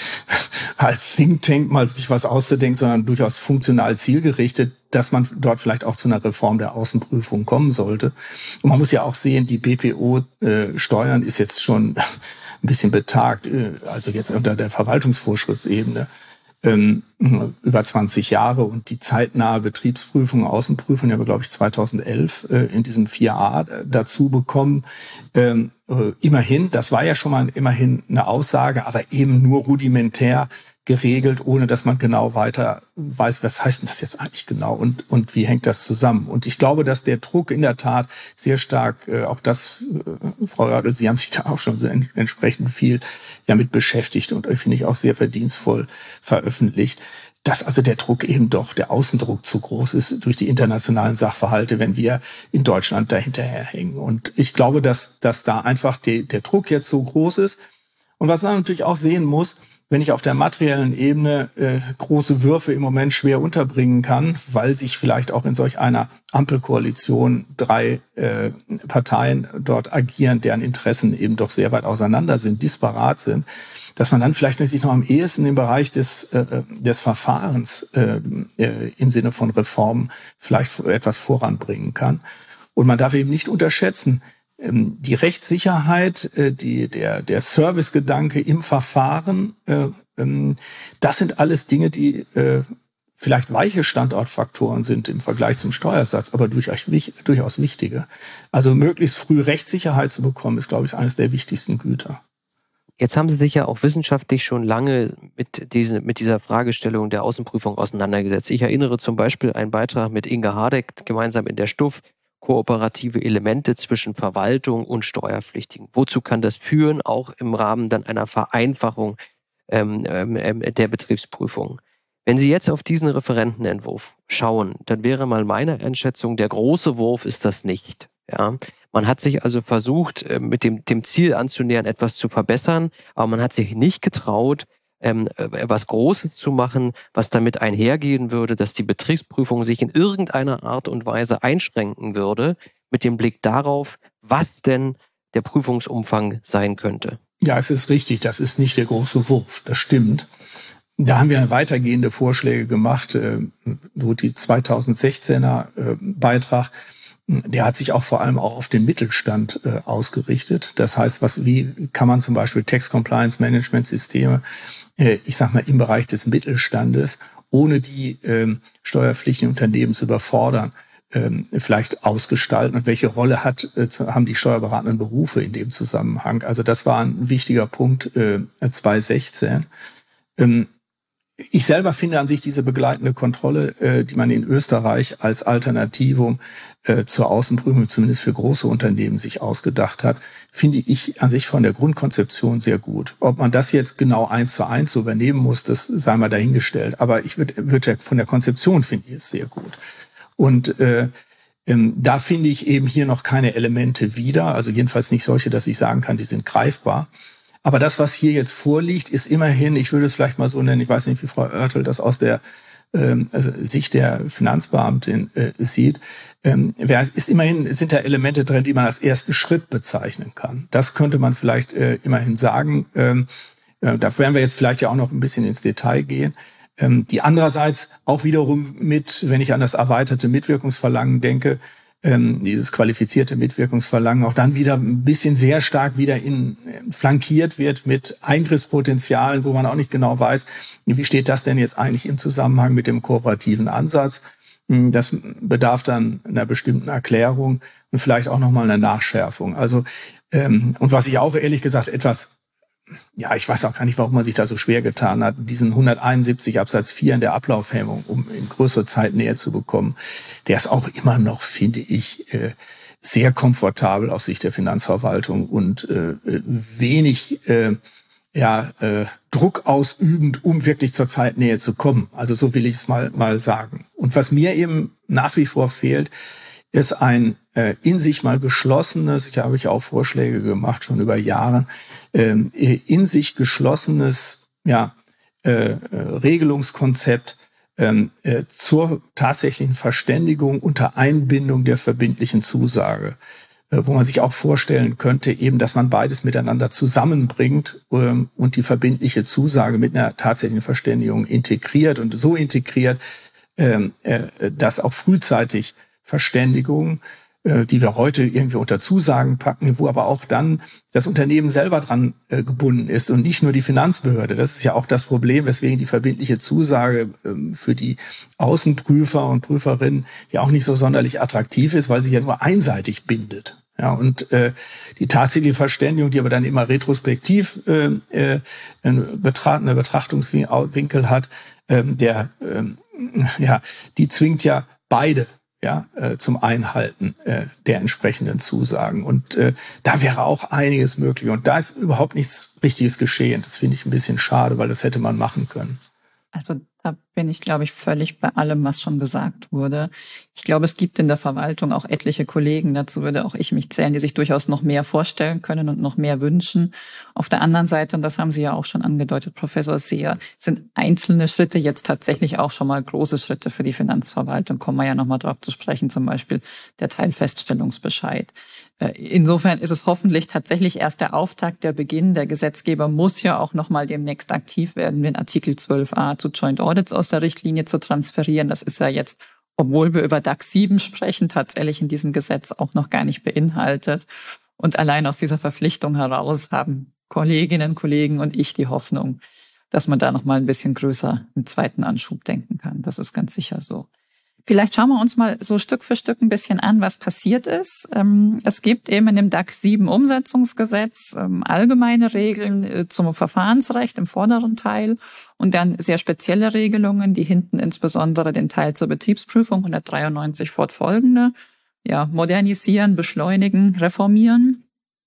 [SPEAKER 1] als Think Tank mal sich was auszudenken, sondern durchaus funktional zielgerichtet, dass man dort vielleicht auch zu einer Reform der Außenprüfung kommen sollte. Und man muss ja auch sehen, die B P O-Steuern äh, ist jetzt schon ein bisschen betagt, äh, also jetzt unter der Verwaltungsvorschriftsebene, ähm, über zwanzig Jahre, und die zeitnahe Betriebsprüfung, Außenprüfung, die haben wir, glaube ich, zweitausendelf äh, in diesem vier a dazu bekommen. Ähm, äh, immerhin, das war ja schon mal immerhin eine Aussage, aber eben nur rudimentär geregelt, ohne dass man genau weiter weiß, was heißt denn das jetzt eigentlich genau und und wie hängt das zusammen. Und ich glaube, dass der Druck in der Tat sehr stark, äh, auch das, äh, Frau Oertel, Sie haben sich da auch schon sehr entsprechend viel ja mit beschäftigt und finde ich auch sehr verdienstvoll veröffentlicht, dass also der Druck eben doch, der Außendruck zu groß ist durch die internationalen Sachverhalte, wenn wir in Deutschland dahinterherhängen. Und ich glaube, dass dass da einfach die, der Druck jetzt so groß ist. Und was man natürlich auch sehen muss, wenn ich auf der materiellen Ebene äh, große Würfe im Moment schwer unterbringen kann, weil sich vielleicht auch in solch einer Ampelkoalition drei äh, Parteien dort agieren, deren Interessen eben doch sehr weit auseinander sind, disparat sind, dass man dann vielleicht sich noch am ehesten im Bereich des, äh, des Verfahrens äh, äh, im Sinne von Reformen vielleicht etwas voranbringen kann. Und man darf eben nicht unterschätzen, die Rechtssicherheit, die, der, der Servicegedanke im Verfahren, das sind alles Dinge, die vielleicht weiche Standortfaktoren sind im Vergleich zum Steuersatz, aber durchaus, durchaus wichtige. Also möglichst früh Rechtssicherheit zu bekommen, ist, glaube ich, eines der wichtigsten Güter.
[SPEAKER 3] Jetzt haben Sie sich ja auch wissenschaftlich schon lange mit, diese, mit dieser Fragestellung der Außenprüfung auseinandergesetzt. Ich erinnere zum Beispiel einen Beitrag mit Inge Hardeck gemeinsam in der Stuff, kooperative Elemente zwischen Verwaltung und Steuerpflichtigen. Wozu kann das führen, auch im Rahmen dann einer Vereinfachung ähm, ähm, der Betriebsprüfung? Wenn Sie jetzt auf diesen Referentenentwurf schauen, dann wäre mal meine Einschätzung, der große Wurf ist das nicht. Ja, man hat sich also versucht, mit dem, dem Ziel anzunähern, etwas zu verbessern, aber man hat sich nicht getraut, ähm, was Großes zu machen, was damit einhergehen würde, dass die Betriebsprüfung sich in irgendeiner Art und Weise einschränken würde, mit dem Blick darauf, was denn der Prüfungsumfang sein könnte.
[SPEAKER 1] Ja, es ist richtig, das ist nicht der große Wurf, das stimmt. Da haben wir weitergehende Vorschläge gemacht, äh, so die zweitausendsechzehner äh, Beitrag, der hat sich auch vor allem auch auf den Mittelstand äh, ausgerichtet. Das heißt, was, wie kann man zum Beispiel Tax Compliance Management Systeme, äh, ich sag mal, im Bereich des Mittelstandes, ohne die äh, steuerpflichtigen Unternehmen zu überfordern, äh, vielleicht ausgestalten, und welche Rolle hat, äh, haben die steuerberatenden Berufe in dem Zusammenhang? Also das war ein wichtiger Punkt, äh, zweitausendsechzehn. Ähm, ich selber finde an sich diese begleitende Kontrolle, äh, die man in Österreich als Alternativum äh, zur Außenprüfung, zumindest für große Unternehmen, sich ausgedacht hat, finde ich an sich von der Grundkonzeption sehr gut. Ob man das jetzt genau eins zu eins so übernehmen muss, das sei mal dahingestellt. Aber ich würde würd von der Konzeption finde ich es sehr gut. Und äh, ähm, da finde ich eben hier noch keine Elemente wieder, also jedenfalls nicht solche, dass ich sagen kann, die sind greifbar. Aber das, was hier jetzt vorliegt, ist immerhin, ich würde es vielleicht mal so nennen, ich weiß nicht, wie Frau Oertel das aus der ähm, also Sicht der Finanzbeamtin äh, sieht, ähm, ist immerhin, sind da Elemente drin, die man als ersten Schritt bezeichnen kann. Das könnte man vielleicht äh, immerhin sagen. Ähm, äh, da werden wir jetzt vielleicht ja auch noch ein bisschen ins Detail gehen. Ähm, die andererseits auch wiederum mit, wenn ich an das erweiterte Mitwirkungsverlangen denke, Ähm, dieses qualifizierte Mitwirkungsverlangen auch dann wieder ein bisschen sehr stark wieder in flankiert wird mit Eingriffspotenzialen, wo man auch nicht genau weiß, wie steht das denn jetzt eigentlich im Zusammenhang mit dem kooperativen Ansatz. Das bedarf dann einer bestimmten Erklärung und vielleicht auch nochmal einer Nachschärfung. Also ähm, und was ich auch ehrlich gesagt etwas, ja, ich weiß auch gar nicht, warum man sich da so schwer getan hat, diesen hunderteinundsiebzig Absatz vier in der Ablaufhemmung, um in größere Zeit näher zu bekommen, der ist auch immer noch, finde ich, äh, sehr komfortabel aus Sicht der Finanzverwaltung und äh, wenig äh, ja, äh, Druck ausübend, um wirklich zur Zeitnähe zu kommen. Also so will ich es mal, mal sagen. Und was mir eben nach wie vor fehlt, ist ein äh, in sich mal geschlossenes, ich habe ja auch Vorschläge gemacht, schon über Jahre, äh, in sich geschlossenes ja, äh, Regelungskonzept äh, äh, zur tatsächlichen Verständigung unter Einbindung der verbindlichen Zusage, äh, wo man sich auch vorstellen könnte, eben, dass man beides miteinander zusammenbringt äh, und die verbindliche Zusage mit einer tatsächlichen Verständigung integriert und so integriert, äh, äh, dass auch frühzeitig Verständigung, die wir heute irgendwie unter Zusagen packen, wo aber auch dann das Unternehmen selber dran äh, gebunden ist und nicht nur die Finanzbehörde. Das ist ja auch das Problem, weswegen die verbindliche Zusage ähm, für die Außenprüfer und Prüferinnen ja auch nicht so sonderlich attraktiv ist, weil sie ja nur einseitig bindet. Ja, und äh, die tatsächliche Verständigung, die aber dann immer retrospektiv äh, äh, einen betrachtenden Betrachtungswinkel hat, äh, der äh, ja, die zwingt ja beide ja, äh, zum Einhalten äh, der entsprechenden Zusagen. Und äh, da wäre auch einiges möglich. Und da ist überhaupt nichts Richtiges geschehen. Das finde ich ein bisschen schade, weil das hätte man machen können.
[SPEAKER 4] Also da bin ich, glaube ich, völlig bei allem, was schon gesagt wurde. Ich glaube, es gibt in der Verwaltung auch etliche Kollegen, dazu würde auch ich mich zählen, die sich durchaus noch mehr vorstellen können und noch mehr wünschen. Auf der anderen Seite, und das haben Sie ja auch schon angedeutet, Professor Seeher, sind einzelne Schritte jetzt tatsächlich auch schon mal große Schritte für die Finanzverwaltung. Kommen wir ja nochmal drauf zu sprechen, zum Beispiel der Teilfeststellungsbescheid. Insofern ist es hoffentlich tatsächlich erst der Auftakt, der Beginn. Der Gesetzgeber muss ja auch noch mal demnächst aktiv werden, den Artikel zwölf a zu Joint Audits aus der Richtlinie zu transferieren. Das ist ja jetzt, obwohl wir über D A X sieben sprechen, tatsächlich in diesem Gesetz auch noch gar nicht beinhaltet. Und allein aus dieser Verpflichtung heraus haben Kolleginnen, Kollegen und ich die Hoffnung, dass man da noch mal ein bisschen größer im zweiten Anschub denken kann. Das ist ganz sicher so. Vielleicht schauen wir uns mal so Stück für Stück ein bisschen an, was passiert ist. Es gibt eben in dem D A X sieben Umsetzungsgesetz allgemeine Regeln zum Verfahrensrecht im vorderen Teil und dann sehr spezielle Regelungen, die hinten insbesondere den Teil zur Betriebsprüfung hundertdreiundneunzig fortfolgende ja, modernisieren, beschleunigen, reformieren.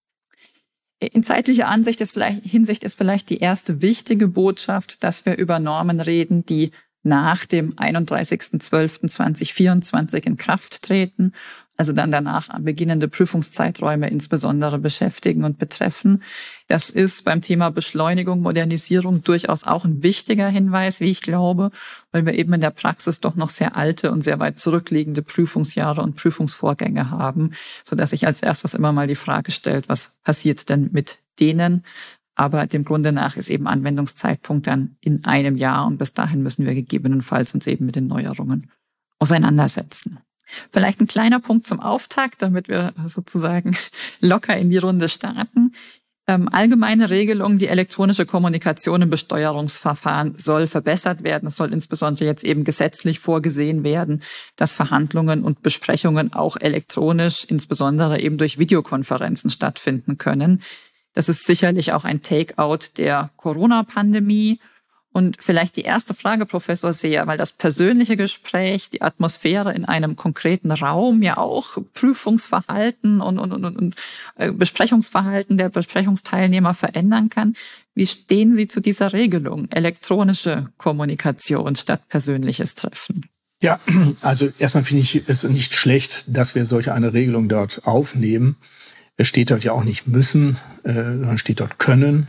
[SPEAKER 4] In zeitlicher Ansicht ist vielleicht, Hinsicht ist vielleicht die erste wichtige Botschaft, dass wir über Normen reden, die nach dem einunddreißigsten zwölften zweitausendvierundzwanzig in Kraft treten, also dann danach beginnende Prüfungszeiträume insbesondere beschäftigen und betreffen. Das ist beim Thema Beschleunigung, Modernisierung durchaus auch ein wichtiger Hinweis, wie ich glaube, weil wir eben in der Praxis doch noch sehr alte und sehr weit zurückliegende Prüfungsjahre und Prüfungsvorgänge haben, sodass sich als erstes immer mal die Frage stellt, was passiert denn mit denen? Aber dem Grunde nach ist eben Anwendungszeitpunkt dann in einem Jahr und bis dahin müssen wir gegebenenfalls uns eben mit den Neuerungen auseinandersetzen. Vielleicht ein kleiner Punkt zum Auftakt, damit wir sozusagen locker in die Runde starten. Ähm, allgemeine Regelung, die elektronische Kommunikation im Besteuerungsverfahren soll verbessert werden. Es soll insbesondere jetzt eben gesetzlich vorgesehen werden, dass Verhandlungen und Besprechungen auch elektronisch, insbesondere eben durch Videokonferenzen stattfinden können. Das ist sicherlich auch ein Takeout der Corona-Pandemie Und vielleicht die erste Frage, Professor Seeher, weil das persönliche Gespräch, die Atmosphäre in einem konkreten Raum ja auch Prüfungsverhalten und, und, und, und Besprechungsverhalten der Besprechungsteilnehmer verändern kann. Wie stehen Sie zu dieser Regelung? Elektronische Kommunikation statt persönliches Treffen?
[SPEAKER 1] Ja, also erstmal finde ich es nicht schlecht, dass wir solch eine Regelung dort aufnehmen. Es steht dort ja auch nicht müssen, äh, sondern steht dort können.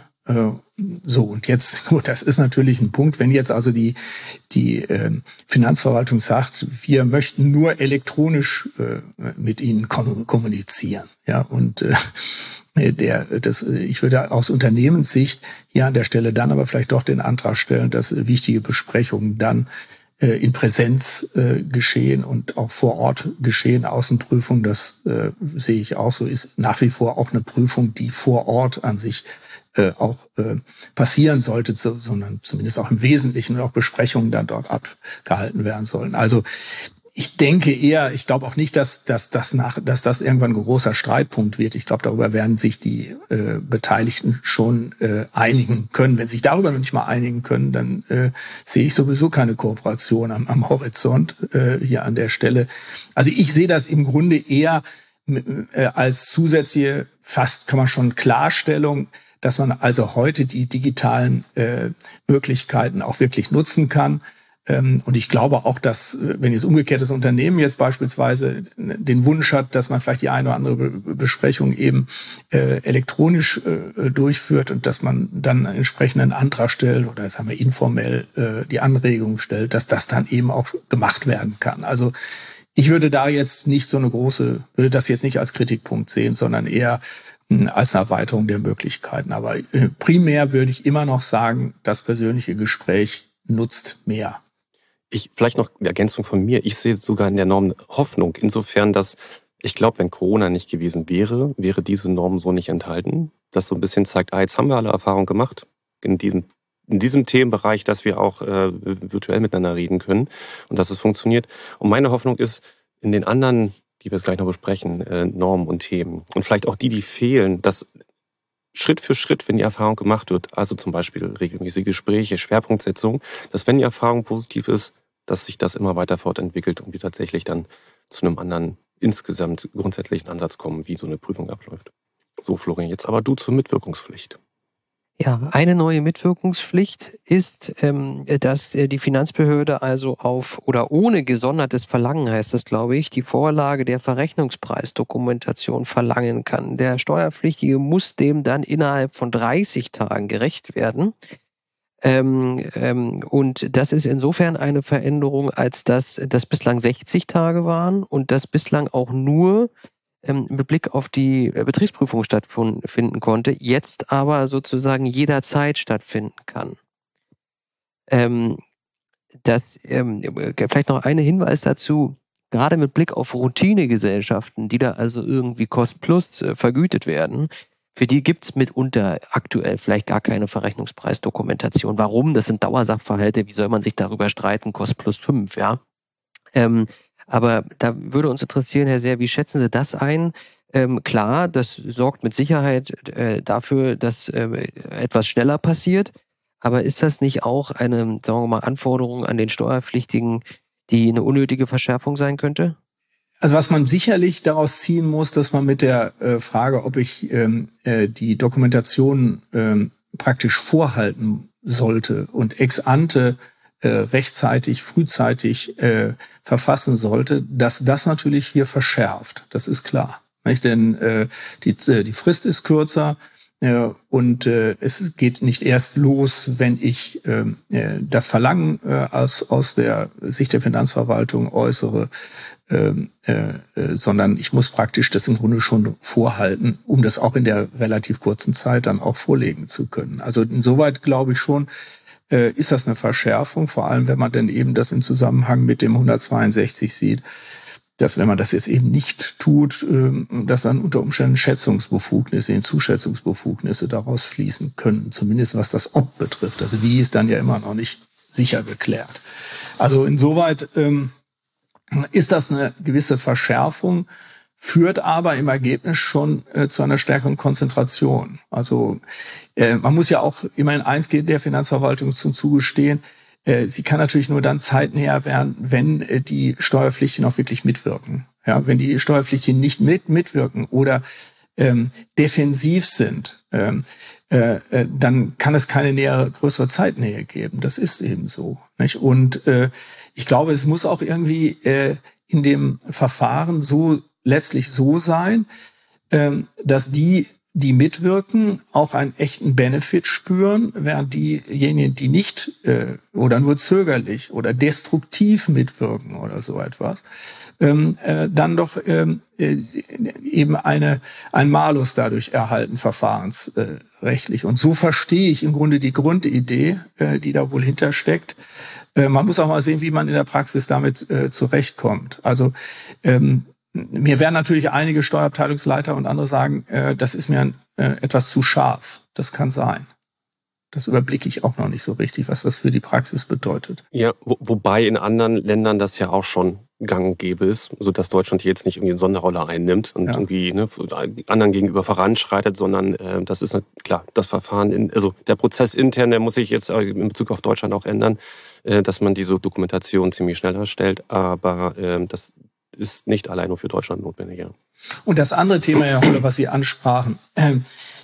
[SPEAKER 1] So, und jetzt, gut, das ist natürlich ein Punkt, wenn jetzt also die die äh, Finanzverwaltung sagt, wir möchten nur elektronisch äh, mit Ihnen kommunizieren, ja, und äh, der das ich würde aus Unternehmenssicht hier an der Stelle dann aber vielleicht doch den Antrag stellen, dass wichtige Besprechungen dann äh, in Präsenz äh, geschehen und auch vor Ort geschehen. Außenprüfung, das äh, sehe ich auch so, ist nach wie vor auch eine Prüfung, die vor Ort an sich Äh, auch äh, passieren sollte, so, sondern zumindest auch im Wesentlichen auch Besprechungen dann dort abgehalten werden sollen. Also ich denke eher, ich glaube auch nicht, dass, dass, das nach, dass das irgendwann ein großer Streitpunkt wird. Ich glaube, darüber werden sich die äh, Beteiligten schon äh, einigen können. Wenn sich darüber noch nicht mal einigen können, dann äh, sehe ich sowieso keine Kooperation am, am Horizont äh, hier an der Stelle. Also ich sehe das im Grunde eher äh, als zusätzliche, fast kann man schon Klarstellung, dass man also heute die digitalen äh, Möglichkeiten auch wirklich nutzen kann. Ähm, und ich glaube auch, dass, wenn jetzt umgekehrtes Unternehmen jetzt beispielsweise den Wunsch hat, dass man vielleicht die eine oder andere Be- Besprechung eben äh, elektronisch äh, durchführt und dass man dann einen entsprechenden Antrag stellt oder jetzt haben wir informell äh, die Anregung stellt, dass das dann eben auch gemacht werden kann. Also ich würde da jetzt nicht so eine große, würde das jetzt nicht als Kritikpunkt sehen, sondern eher als eine Erweiterung der Möglichkeiten. Aber primär würde ich immer noch sagen, das persönliche Gespräch nutzt mehr.
[SPEAKER 2] Ich, vielleicht noch eine Ergänzung von mir. Ich sehe sogar in der Norm Hoffnung. Insofern, dass ich glaube, wenn Corona nicht gewesen wäre, wäre diese Norm so nicht enthalten. Das so ein bisschen zeigt, ah, jetzt haben wir alle Erfahrung gemacht in diesem, in diesem Themenbereich, dass wir auch äh, virtuell miteinander reden können und dass es funktioniert. Und meine Hoffnung ist, in den anderen, die wir jetzt gleich noch besprechen, äh, Normen und Themen. Und vielleicht auch die, die fehlen, dass Schritt für Schritt, wenn die Erfahrung gemacht wird, also zum Beispiel regelmäßige Gespräche, Schwerpunktsetzung, dass wenn die Erfahrung positiv ist, dass sich das immer weiter fortentwickelt und wir tatsächlich dann zu einem anderen insgesamt grundsätzlichen Ansatz kommen, wie so eine Prüfung abläuft. So, Florian, jetzt aber du zur Mitwirkungspflicht.
[SPEAKER 3] Ja, eine neue Mitwirkungspflicht ist, ähm, dass äh, die Finanzbehörde also auf oder ohne gesondertes Verlangen, heißt das, glaube ich, die Vorlage der Verrechnungspreisdokumentation verlangen kann. Der Steuerpflichtige muss dem dann innerhalb von dreißig Tagen gerecht werden. Ähm, ähm, und das ist insofern eine Veränderung, als dass das bislang sechzig Tage waren und das bislang auch nur mit Blick auf die Betriebsprüfung stattfinden konnte, jetzt aber sozusagen jederzeit stattfinden kann. Ähm, das, ähm, vielleicht noch ein Hinweis dazu, gerade mit Blick auf Routinegesellschaften, die da also irgendwie Cost Plus äh, vergütet werden, für die gibt's mitunter aktuell vielleicht gar keine Verrechnungspreisdokumentation. Warum? Das sind Dauersachverhalte, wie soll man sich darüber streiten? Cost Plus fünf, ja. Ähm, Aber da würde uns interessieren, Herr Seeher, wie schätzen Sie das ein? Ähm, klar, das sorgt mit Sicherheit äh, dafür, dass äh, etwas schneller passiert. Aber ist das nicht auch eine, sagen wir mal, Anforderung an den Steuerpflichtigen, die eine unnötige Verschärfung sein könnte?
[SPEAKER 1] Also was man sicherlich daraus ziehen muss, dass man mit der äh, Frage, ob ich ähm, äh, die Dokumentation ähm, praktisch vorhalten sollte und ex ante Äh, rechtzeitig, frühzeitig äh, verfassen sollte, dass das natürlich hier verschärft. Das ist klar. Nicht? Denn äh, die, die Frist ist kürzer äh, und äh, es geht nicht erst los, wenn ich äh, das Verlangen äh, aus, aus der Sicht der Finanzverwaltung äußere, äh, äh, sondern ich muss praktisch das im Grunde schon vorhalten, um das auch in der relativ kurzen Zeit dann auch vorlegen zu können. Also insoweit glaube ich schon, ist das eine Verschärfung, vor allem wenn man dann eben das im Zusammenhang mit dem hundertzweiundsechzig sieht, dass wenn man das jetzt eben nicht tut, dass dann unter Umständen Schätzungsbefugnisse, Zuschätzungsbefugnisse daraus fließen können, zumindest was das Ob betrifft. Also wie ist dann ja immer noch nicht sicher geklärt. Also insoweit ähm, ist das eine gewisse Verschärfung führt aber im Ergebnis schon äh, zu einer stärkeren Konzentration. Also äh, man muss ja auch immerhin eins geht der Finanzverwaltung zum zugestehen, äh, sie kann natürlich nur dann zeitnäher werden, wenn äh, die Steuerpflichtigen auch wirklich mitwirken. Ja, wenn die Steuerpflichtigen nicht mit mitwirken oder ähm, defensiv sind, ähm, äh, äh, dann kann es keine nähere, größere Zeitnähe geben. Das ist eben so, nicht? Und äh, ich glaube, es muss auch irgendwie äh, in dem Verfahren so letztlich so sein, ähm, dass die, die mitwirken, auch einen echten Benefit spüren, während diejenigen, die nicht äh, oder nur zögerlich oder destruktiv mitwirken oder so etwas, ähm, äh, dann doch ähm, äh, eben eine ein Malus dadurch erhalten, verfahrensrechtlich. Und so verstehe ich im Grunde die Grundidee, äh, die da wohl hintersteckt. Äh, man muss auch mal sehen, wie man in der Praxis damit äh, zurechtkommt. Also ähm, mir werden natürlich einige Steuerabteilungsleiter und andere sagen, äh, das ist mir äh, etwas zu scharf. Das kann sein. Das überblicke ich auch noch nicht so richtig, was das für die Praxis bedeutet.
[SPEAKER 2] Ja, wo, wobei in anderen Ländern das ja auch schon gang und gäbe ist, sodass Deutschland jetzt nicht irgendwie eine Sonderrolle einnimmt und ja. irgendwie ne, anderen gegenüber voranschreitet, sondern äh, das ist, klar, das Verfahren, in, also der Prozess intern, der muss sich jetzt in Bezug auf Deutschland auch ändern, äh, dass man diese Dokumentation ziemlich schnell erstellt, aber äh, das ist nicht allein nur für Deutschland notwendig. Ja.
[SPEAKER 1] Und das andere Thema, Herr Holle, was Sie ansprachen, äh,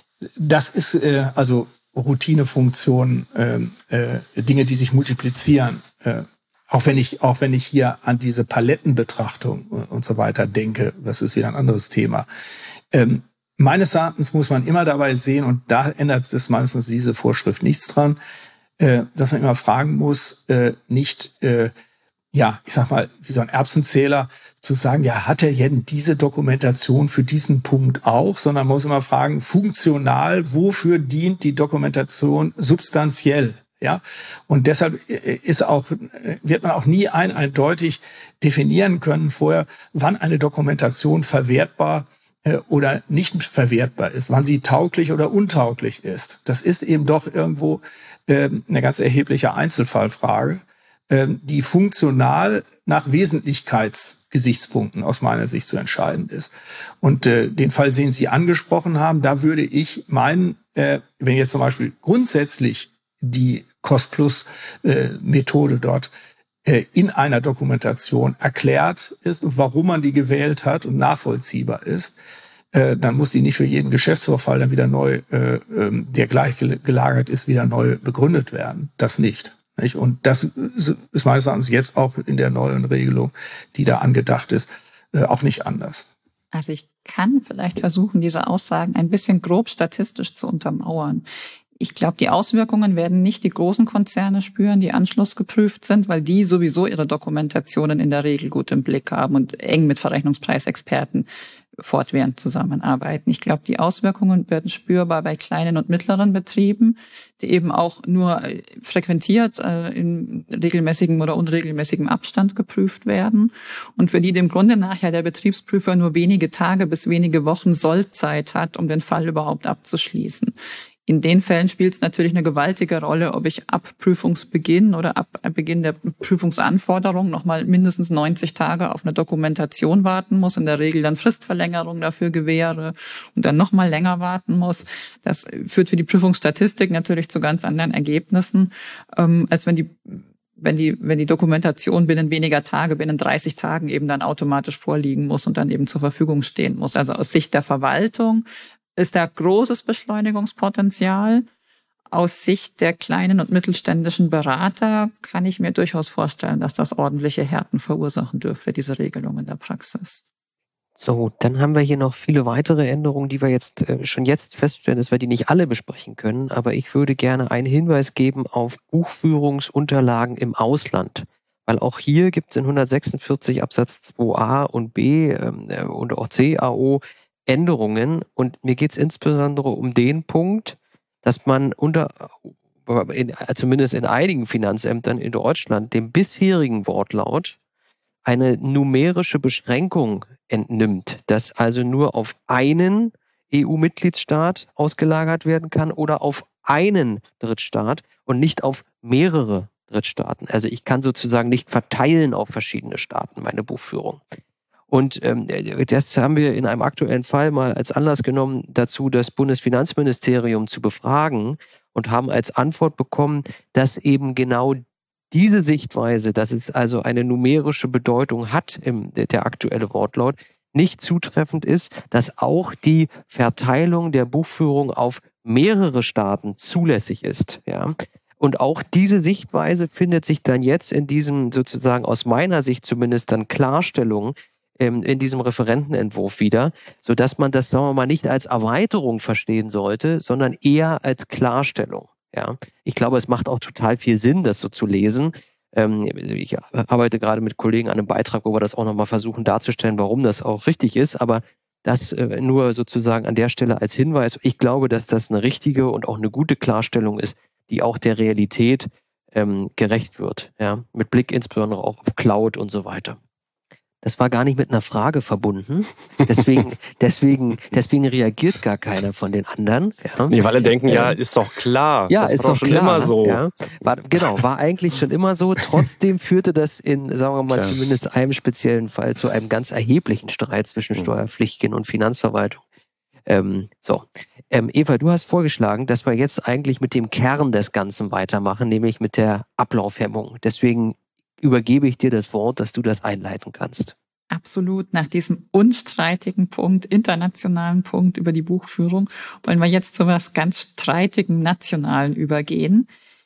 [SPEAKER 1] das ist äh, also Routinefunktionen, äh, äh, Dinge, die sich multiplizieren. Äh, auch wenn ich auch wenn ich hier an diese Palettenbetrachtung und so weiter denke, das ist wieder ein anderes Thema. Ähm, meines Erachtens muss man immer dabei sehen, und da ändert es meistens diese Vorschrift nichts dran, äh, dass man immer fragen muss, äh, nicht äh, ja, ich sag mal, wie so ein Erbsenzähler zu sagen, ja, hat er denn diese Dokumentation für diesen Punkt auch, sondern man muss immer fragen, funktional, wofür dient die Dokumentation substanziell? Ja, und deshalb ist auch, wird man auch nie ein, eindeutig definieren können vorher, wann eine Dokumentation verwertbar äh, oder nicht verwertbar ist, wann sie tauglich oder untauglich ist. Das ist eben doch irgendwo äh, eine ganz erhebliche Einzelfallfrage, die funktional nach Wesentlichkeitsgesichtspunkten aus meiner Sicht zu entscheiden ist. Und äh, den Fall, den Sie angesprochen haben, da würde ich meinen, äh, wenn jetzt zum Beispiel grundsätzlich die Cost-Plus-Methode äh, dort äh, in einer Dokumentation erklärt ist und warum man die gewählt hat und nachvollziehbar ist, äh, dann muss die nicht für jeden Geschäftsvorfall dann wieder neu, äh, äh, der gleich gelagert ist, wieder neu begründet werden. Das nicht. Und das ist meines Erachtens jetzt auch in der neuen Regelung, die da angedacht ist, auch nicht anders.
[SPEAKER 4] Also ich kann vielleicht versuchen, diese Aussagen ein bisschen grob statistisch zu untermauern. Ich glaube, die Auswirkungen werden nicht die großen Konzerne spüren, die anschlussgeprüft sind, weil die sowieso ihre Dokumentationen in der Regel gut im Blick haben und eng mit Verrechnungspreisexperten fortwährend zusammenarbeiten. Ich glaube, die Auswirkungen werden spürbar bei kleinen und mittleren Betrieben, die eben auch nur frequentiert äh, in regelmäßigem oder unregelmäßigem Abstand geprüft werden und für die dem Grunde nach ja der Betriebsprüfer nur wenige Tage bis wenige Wochen Sollzeit hat, um den Fall überhaupt abzuschließen. In den Fällen spielt es natürlich eine gewaltige Rolle, ob ich ab Prüfungsbeginn oder ab Beginn der Prüfungsanforderung nochmal mindestens neunzig Tage auf eine Dokumentation warten muss, in der Regel dann Fristverlängerung dafür gewähre und dann nochmal länger warten muss. Das führt für die Prüfungsstatistik natürlich zu ganz anderen Ergebnissen, ähm, als wenn die wenn die, wenn die Dokumentation binnen weniger Tage, binnen dreißig Tagen eben dann automatisch vorliegen muss und dann eben zur Verfügung stehen muss. Also aus Sicht der Verwaltung ist da großes Beschleunigungspotenzial. Aus Sicht der kleinen und mittelständischen Berater kann ich mir durchaus vorstellen, dass das ordentliche Härten verursachen dürfte, diese Regelung in der Praxis.
[SPEAKER 3] So, dann haben wir hier noch viele weitere Änderungen, die wir jetzt äh, schon jetzt feststellen, dass wir die nicht alle besprechen können. Aber ich würde gerne einen Hinweis geben auf Buchführungsunterlagen im Ausland. Weil auch hier gibt es in hundertsechsundvierzig Absatz zwei a und b äh, und auch c A O Änderungen. Und mir geht es insbesondere um den Punkt, dass man unter, in, zumindest in einigen Finanzämtern in Deutschland, dem bisherigen Wortlaut eine numerische Beschränkung entnimmt, dass also nur auf einen E U-Mitgliedstaat ausgelagert werden kann oder auf einen Drittstaat und nicht auf mehrere Drittstaaten. Also ich kann sozusagen nicht verteilen auf verschiedene Staaten meine Buchführung. Und ähm, das haben wir in einem aktuellen Fall mal als Anlass genommen, dazu das Bundesfinanzministerium zu befragen und haben als Antwort bekommen, dass eben genau diese Sichtweise, dass es also eine numerische Bedeutung hat, im, der aktuelle Wortlaut, nicht zutreffend ist, dass auch die Verteilung der Buchführung auf mehrere Staaten zulässig ist. Ja. Und auch diese Sichtweise findet sich dann jetzt in diesem sozusagen aus meiner Sicht zumindest dann Klarstellung ähm, in diesem Referentenentwurf wieder, sodass man das, sagen wir mal, nicht als Erweiterung verstehen sollte, sondern eher als Klarstellung. Ja. Ich glaube, es macht auch total viel Sinn, das so zu lesen. Ähm, ich arbeite gerade mit Kollegen an einem Beitrag, wo wir das auch nochmal versuchen darzustellen, warum das auch richtig ist, aber das äh, nur sozusagen an der Stelle als Hinweis. Ich glaube, dass das eine richtige und auch eine gute Klarstellung ist, die auch der Realität ähm, gerecht wird, ja, mit Blick insbesondere auch auf Cloud und so weiter. Das war gar nicht mit einer Frage verbunden, deswegen, deswegen, deswegen reagiert gar keiner von den anderen. Ja.
[SPEAKER 2] Nee, weil alle denken, ähm, ja, ist doch klar.
[SPEAKER 3] Ja,
[SPEAKER 2] das
[SPEAKER 3] ist
[SPEAKER 2] war
[SPEAKER 3] doch
[SPEAKER 2] schon
[SPEAKER 3] klar.
[SPEAKER 2] immer so.
[SPEAKER 3] Ja. War, genau, war eigentlich schon immer so. Trotzdem führte das in, sagen wir mal, klar, zumindest einem speziellen Fall zu einem ganz erheblichen Streit zwischen mhm. Steuerpflichtigen und Finanzverwaltung. Ähm, so, ähm, Eva, du hast vorgeschlagen, dass wir jetzt eigentlich mit dem Kern des Ganzen weitermachen, nämlich mit der Ablaufhemmung. Deswegen übergebe ich dir das Wort, dass du das einleiten kannst.
[SPEAKER 4] Absolut. Nach diesem unstreitigen Punkt, internationalen Punkt über die Buchführung, wollen wir jetzt zu was ganz streitigen Nationalen übergehen.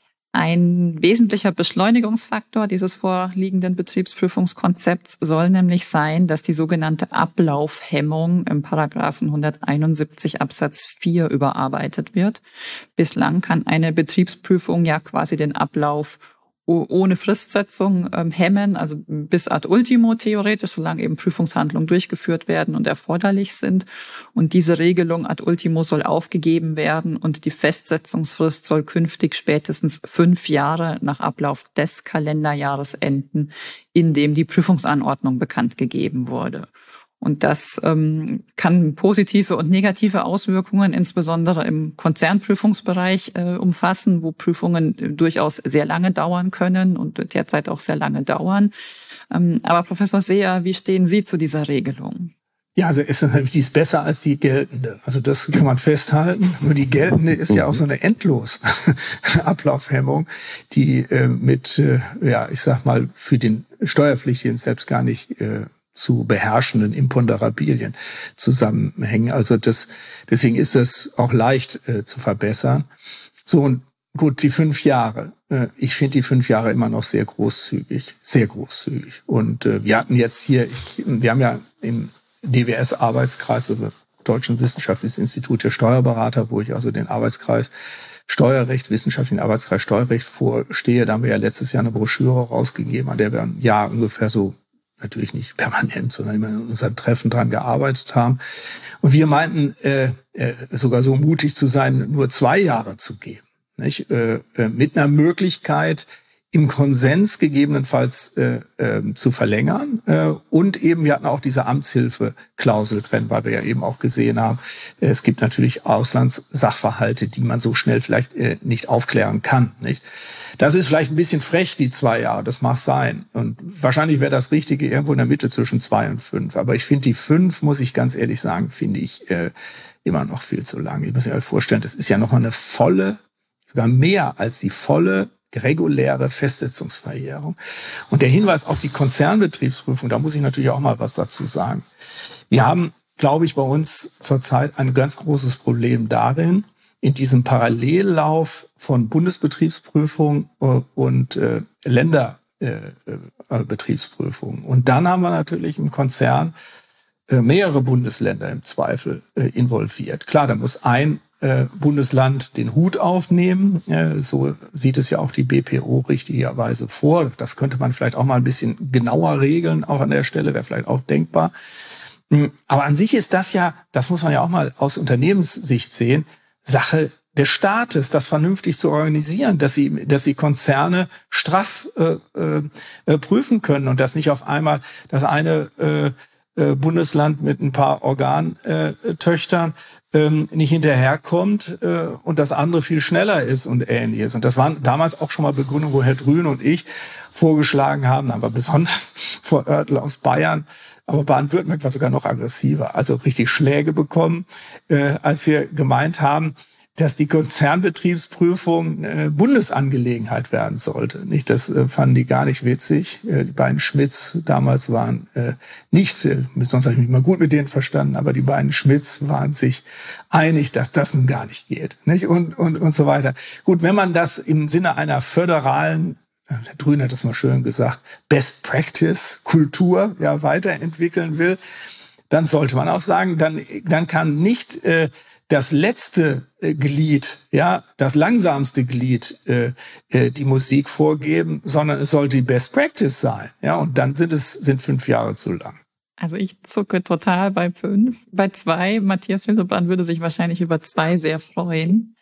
[SPEAKER 4] Ein wesentlicher Beschleunigungsfaktor dieses vorliegenden Betriebsprüfungskonzepts soll nämlich sein, dass die sogenannte Ablaufhemmung im Paragraphen hunderteinundsiebzig Absatz vier überarbeitet wird. Bislang kann eine Betriebsprüfung ja quasi den Ablauf ohne Fristsetzung ähm, hemmen, also bis ad ultimo theoretisch, solange eben Prüfungshandlungen durchgeführt werden und erforderlich sind. Und diese Regelung ad ultimo soll aufgegeben werden und die Festsetzungsfrist soll künftig spätestens fünf Jahre nach Ablauf des Kalenderjahres enden, in dem die Prüfungsanordnung bekannt gegeben wurde. Und das ähm, kann positive und negative Auswirkungen, insbesondere im Konzernprüfungsbereich, äh, umfassen, wo Prüfungen äh, durchaus sehr lange dauern können und derzeit auch sehr lange dauern. Ähm, aber Professor Seeher, wie stehen Sie zu dieser Regelung?
[SPEAKER 1] Ja, also ist natürlich, die ist besser als die geltende. Also das kann man festhalten. Nur die geltende ist ja auch so eine endlos Ablaufhemmung, die äh, mit, äh, ja, ich sag mal, für den Steuerpflichtigen selbst gar nicht äh, zu beherrschenden Imponderabilien zusammenhängen. Also das, deswegen ist das auch leicht äh, zu verbessern. So, und gut, die fünf Jahre. Äh, ich finde die fünf Jahre immer noch sehr großzügig, sehr großzügig. Und äh, wir hatten jetzt hier, ich, wir haben ja im D W S-Arbeitskreis, also Deutschen Wissenschaftliches Institut der Steuerberater, wo ich also den Arbeitskreis Steuerrecht, wissenschaftlichen Arbeitskreis Steuerrecht vorstehe. Da haben wir ja letztes Jahr eine Broschüre rausgegeben, an der wir ein Jahr ungefähr so, natürlich nicht permanent, sondern immer in unseren Treffen dran gearbeitet haben. Und wir meinten, äh, äh, sogar so mutig zu sein, nur zwei Jahre zu geben, nicht? Äh, äh, mit einer Möglichkeit, im Konsens gegebenenfalls äh, äh, zu verlängern. Äh, und eben, wir hatten auch diese Amtshilfe-Klausel drin, weil wir ja eben auch gesehen haben, äh, es gibt natürlich Auslandssachverhalte, die man so schnell vielleicht äh, nicht aufklären kann, nicht? Das ist vielleicht ein bisschen frech, die zwei Jahre, das mag sein. Und wahrscheinlich wäre das Richtige irgendwo in der Mitte zwischen zwei und fünf. Aber ich finde die fünf, muss ich ganz ehrlich sagen, finde ich äh, immer noch viel zu lang. Ich muss mir vorstellen, das ist ja nochmal eine volle, sogar mehr als die volle reguläre Festsetzungsverjährung. Und der Hinweis auf die Konzernbetriebsprüfung, da muss ich natürlich auch mal was dazu sagen. Wir haben, glaube ich, bei uns zurzeit ein ganz großes Problem darin, in diesem Parallellauf von Bundesbetriebsprüfung und äh, Länderbetriebsprüfung. Äh, und dann haben wir natürlich im Konzern äh, mehrere Bundesländer im Zweifel äh, involviert. Klar, da muss ein äh, Bundesland den Hut aufnehmen. Äh, so sieht es ja auch die B P O richtigerweise vor. Das könnte man vielleicht auch mal ein bisschen genauer regeln, auch an der Stelle, wäre vielleicht auch denkbar. Aber an sich ist das ja, das muss man ja auch mal aus Unternehmenssicht sehen, Sache des Staates, das vernünftig zu organisieren, dass sie, dass sie Konzerne straff äh, äh, prüfen können und dass nicht auf einmal das eine äh, äh, Bundesland mit ein paar Organtöchtern äh, nicht hinterherkommt äh, und das andere viel schneller ist und Ähnliches. Und das waren damals auch schon mal Begründungen, wo Herr Drühn und ich vorgeschlagen haben, aber besonders Frau Oertel aus Bayern, Aber Baden-Württemberg war sogar noch aggressiver, also richtig Schläge bekommen, äh, als wir gemeint haben, dass die Konzernbetriebsprüfung äh, Bundesangelegenheit werden sollte. Nicht, das äh, fanden die gar nicht witzig. Äh, die beiden Schmidts damals waren äh, nicht, äh, sonst habe ich mich mal gut mit denen verstanden, aber die beiden Schmidts waren sich einig, dass das nun gar nicht geht, nicht, und und und so weiter. Gut, wenn man das im Sinne einer föderalen, der Grün hat das mal schön gesagt, Best Practice Kultur ja weiterentwickeln will, dann sollte man auch sagen, dann dann kann nicht äh, das letzte äh, Glied, ja, das langsamste Glied, äh, äh, die Musik vorgeben, sondern es sollte die Best Practice sein, ja, und dann sind es sind fünf Jahre zu lang.
[SPEAKER 4] Also ich zucke total bei fünf. Bei zwei, Matthias Hildebrand würde sich wahrscheinlich über zwei sehr freuen,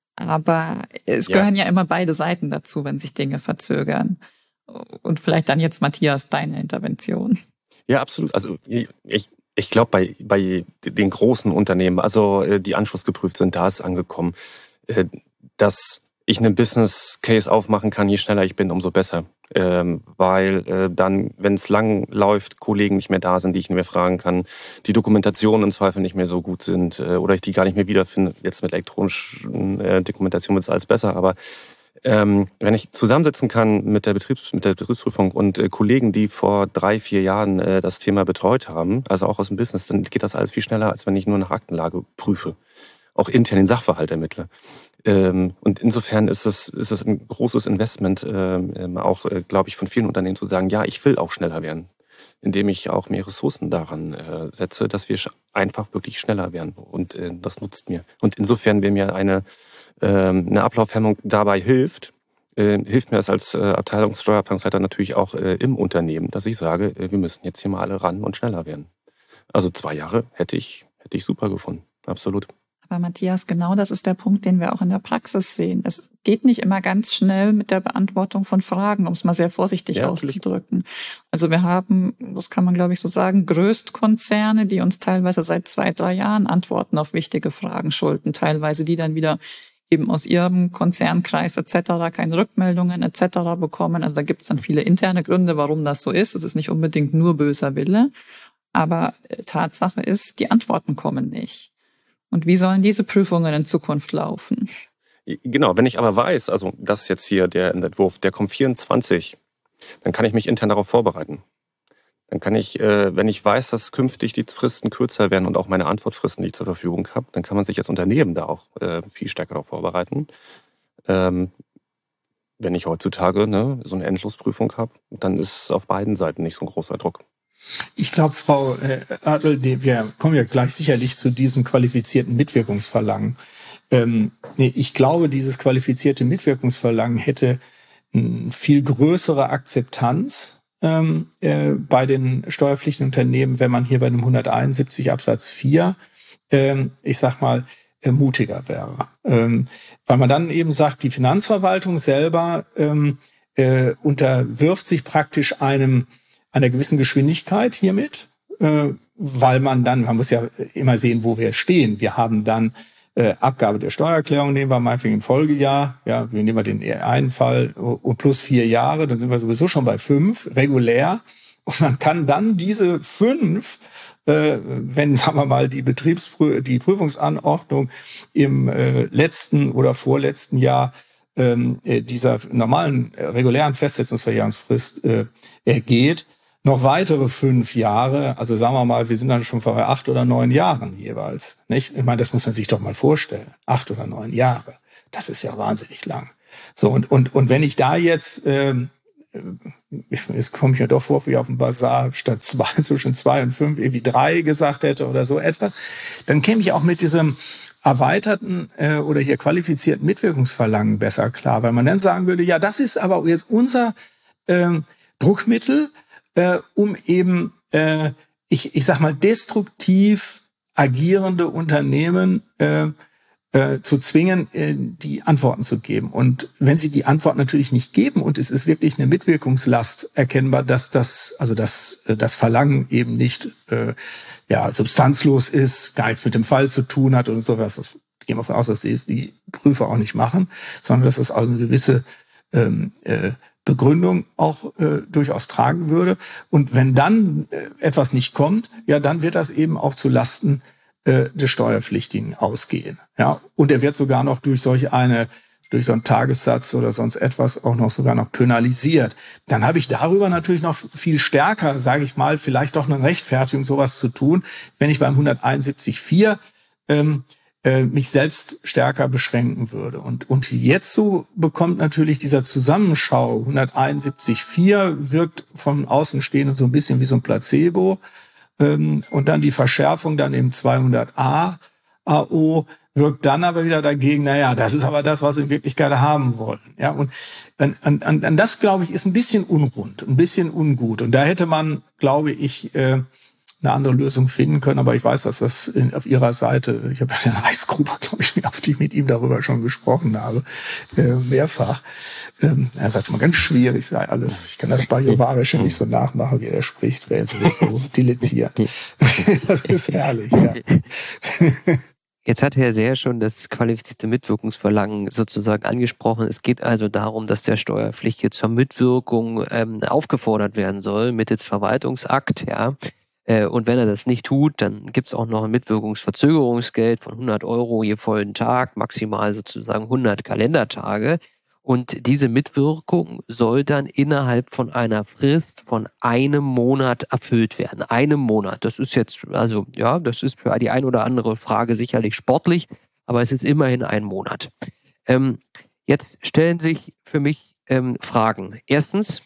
[SPEAKER 4] aber es
[SPEAKER 2] Ja.
[SPEAKER 4] gehören ja immer beide Seiten dazu, wenn sich Dinge verzögern. Und vielleicht dann jetzt, Matthias, deine Intervention.
[SPEAKER 2] Ja, absolut. Also ich, ich glaube, bei, bei den großen Unternehmen, also äh, die anschlussgeprüft sind, da ist angekommen, äh, dass ich einen Business Case aufmachen kann, je schneller ich bin, umso besser. Ähm, weil äh, dann, wenn es lang läuft, Kollegen nicht mehr da sind, die ich nicht mehr fragen kann, die Dokumentationen im Zweifel nicht mehr so gut sind äh, oder ich die gar nicht mehr wiederfinde. Jetzt mit elektronischen äh, Dokumentation wird es alles besser, aber Ähm, wenn ich zusammensitzen kann mit der Betriebs mit der Betriebsprüfung und äh, Kollegen, die vor drei, vier Jahren äh, das Thema betreut haben, also auch aus dem Business, dann geht das alles viel schneller, als wenn ich nur nach Aktenlage prüfe, auch intern den Sachverhalt ermittle. Ähm, und insofern ist es ist es ein großes Investment, ähm, auch, äh, glaube ich, von vielen Unternehmen zu sagen, ja, ich will auch schneller werden, indem ich auch mehr Ressourcen daran äh, setze, dass wir einfach wirklich schneller werden. Und äh, das nutzt mir. Und insofern, wenn mir eine eine Ablaufhemmung dabei hilft, äh, hilft mir das als äh, Abteilungs-, Steuerabteilungsleiter natürlich auch äh, im Unternehmen, dass ich sage, äh, wir müssen jetzt hier mal alle ran und schneller werden. Also zwei Jahre hätte ich, hätte ich super gefunden. Absolut.
[SPEAKER 4] Aber Matthias, genau das ist der Punkt, den wir auch in der Praxis sehen. Es geht nicht immer ganz schnell mit der Beantwortung von Fragen, um es mal sehr vorsichtig
[SPEAKER 2] Ja,
[SPEAKER 4] auszudrücken. Also wir haben, das kann man glaube ich so sagen, Größtkonzerne, die uns teilweise seit zwei, drei Jahren Antworten auf wichtige Fragen schulden, teilweise die dann wieder eben aus ihrem Konzernkreis et cetera keine Rückmeldungen et cetera bekommen. Also da gibt es dann viele interne Gründe, warum das so ist. Es ist nicht unbedingt nur böser Wille, aber Tatsache ist, die Antworten kommen nicht. Und wie sollen diese Prüfungen in Zukunft laufen?
[SPEAKER 2] Genau, wenn ich aber weiß, also das ist jetzt hier der Entwurf, der kommt vierundzwanzig, dann kann ich mich intern darauf vorbereiten. Dann kann ich, äh, wenn ich weiß, dass künftig die Fristen kürzer werden und auch meine Antwortfristen, die ich zur Verfügung habe, dann kann man sich als Unternehmen da auch äh, viel stärker darauf vorbereiten. Ähm, wenn ich heutzutage ne, so eine Endlosprüfung habe, dann ist auf beiden Seiten nicht so ein großer Druck.
[SPEAKER 1] Ich glaube, Frau äh, Adl, wir kommen ja gleich sicherlich zu diesem qualifizierten Mitwirkungsverlangen. Ähm, nee, ich glaube, dieses qualifizierte Mitwirkungsverlangen hätte eine viel größere Akzeptanz ähm, äh, bei den steuerpflichtigen Unternehmen, wenn man hier bei dem hunderteinundsiebzig Absatz vier, ähm, ich sag mal, äh, mutiger wäre. Ähm, weil man dann eben sagt, die Finanzverwaltung selber ähm, äh, unterwirft sich praktisch einem einer gewissen Geschwindigkeit hiermit, äh, weil man dann, man muss ja immer sehen, wo wir stehen. Wir haben dann äh, Abgabe der Steuererklärung, nehmen wir meinetwegen im Folgejahr, ja, wir nehmen wir den einen Fall und plus vier Jahre, dann sind wir sowieso schon bei fünf, regulär. Und man kann dann diese fünf, äh, wenn, sagen wir mal, die Betriebsprü- die Prüfungsanordnung im äh, letzten oder vorletzten Jahr ähm, äh, dieser normalen, äh, regulären Festsetzungsverjährungsfrist äh, ergeht, noch weitere fünf Jahre, also sagen wir mal, wir sind dann schon bei acht oder neun Jahren jeweils, nicht? Ich meine, das muss man sich doch mal vorstellen. Acht oder neun Jahre, das ist ja wahnsinnig lang. So, und und und wenn ich da jetzt, ähm, jetzt komme ich mir doch vor, wie auf dem Basar, statt zwei, zwischen zwei und fünf, irgendwie drei gesagt hätte oder so etwas, dann käme ich auch mit diesem erweiterten äh, oder hier qualifizierten Mitwirkungsverlangen besser klar, weil man dann sagen würde, ja, das ist aber jetzt unser ähm, Druckmittel, Äh, um eben, äh, ich, ich sag mal, destruktiv agierende Unternehmen äh, äh, zu zwingen, äh, die Antworten zu geben. Und wenn sie die Antwort natürlich nicht geben und es ist wirklich eine Mitwirkungslast erkennbar, dass das, also dass äh, das Verlangen eben nicht äh, ja substanzlos ist, gar nichts mit dem Fall zu tun hat oder sowas. Das gehen wir davon aus, dass die, die Prüfer auch nicht machen, sondern dass es also eine gewisse ähm, äh, Begründung auch äh, durchaus tragen würde. Und wenn dann äh, etwas nicht kommt, ja, dann wird das eben auch zu Lasten äh, des Steuerpflichtigen ausgehen. Ja, und er wird sogar noch durch solch eine durch so einen Tagessatz oder sonst etwas auch noch sogar noch penalisiert. Dann habe ich darüber natürlich noch viel stärker, sage ich mal, vielleicht doch eine Rechtfertigung, sowas zu tun, wenn ich beim hunderteinundsiebzig Komma vier ähm, äh, mich selbst stärker beschränken würde. Und und jetzt so bekommt natürlich dieser Zusammenschau hunderteinundsiebzig Komma vier wirkt von Außenstehenden so ein bisschen wie so ein Placebo. Ähm, und dann die Verschärfung dann im zweihundert a A O wirkt dann aber wieder dagegen, naja, das ist aber das, was sie in Wirklichkeit haben wollen. Ja, und an, an, an das, glaube ich, ist ein bisschen unrund, ein bisschen ungut. Und da hätte man, glaube ich, äh, eine andere Lösung finden können. Aber ich weiß, dass das in, auf Ihrer Seite, ich habe ja den Eisgruber, glaube ich, auf die ich mit ihm darüber schon gesprochen habe, äh, mehrfach. Ähm, er sagt immer, ganz schwierig sei alles. Ich kann das Bajuwarische nicht so nachmachen, wie er spricht, wäre sowieso dilettiert. Das ist herrlich, ja.
[SPEAKER 3] Jetzt hat Herr Seher schon das qualifizierte Mitwirkungsverlangen sozusagen angesprochen. Es geht also darum, dass der Steuerpflichtige zur Mitwirkung ähm, aufgefordert werden soll mittels Verwaltungsakt. Ja. Äh, und wenn er das nicht tut, dann gibt es auch noch ein Mitwirkungsverzögerungsgeld von hundert Euro je vollen Tag, maximal sozusagen hundert Kalendertage. Und diese Mitwirkung soll dann innerhalb von einer Frist von einem Monat erfüllt werden. Einem Monat. Das ist jetzt, also ja, das ist für die ein oder andere Frage sicherlich sportlich, aber es ist immerhin ein Monat. Ähm, jetzt stellen sich für mich ähm, Fragen. Erstens,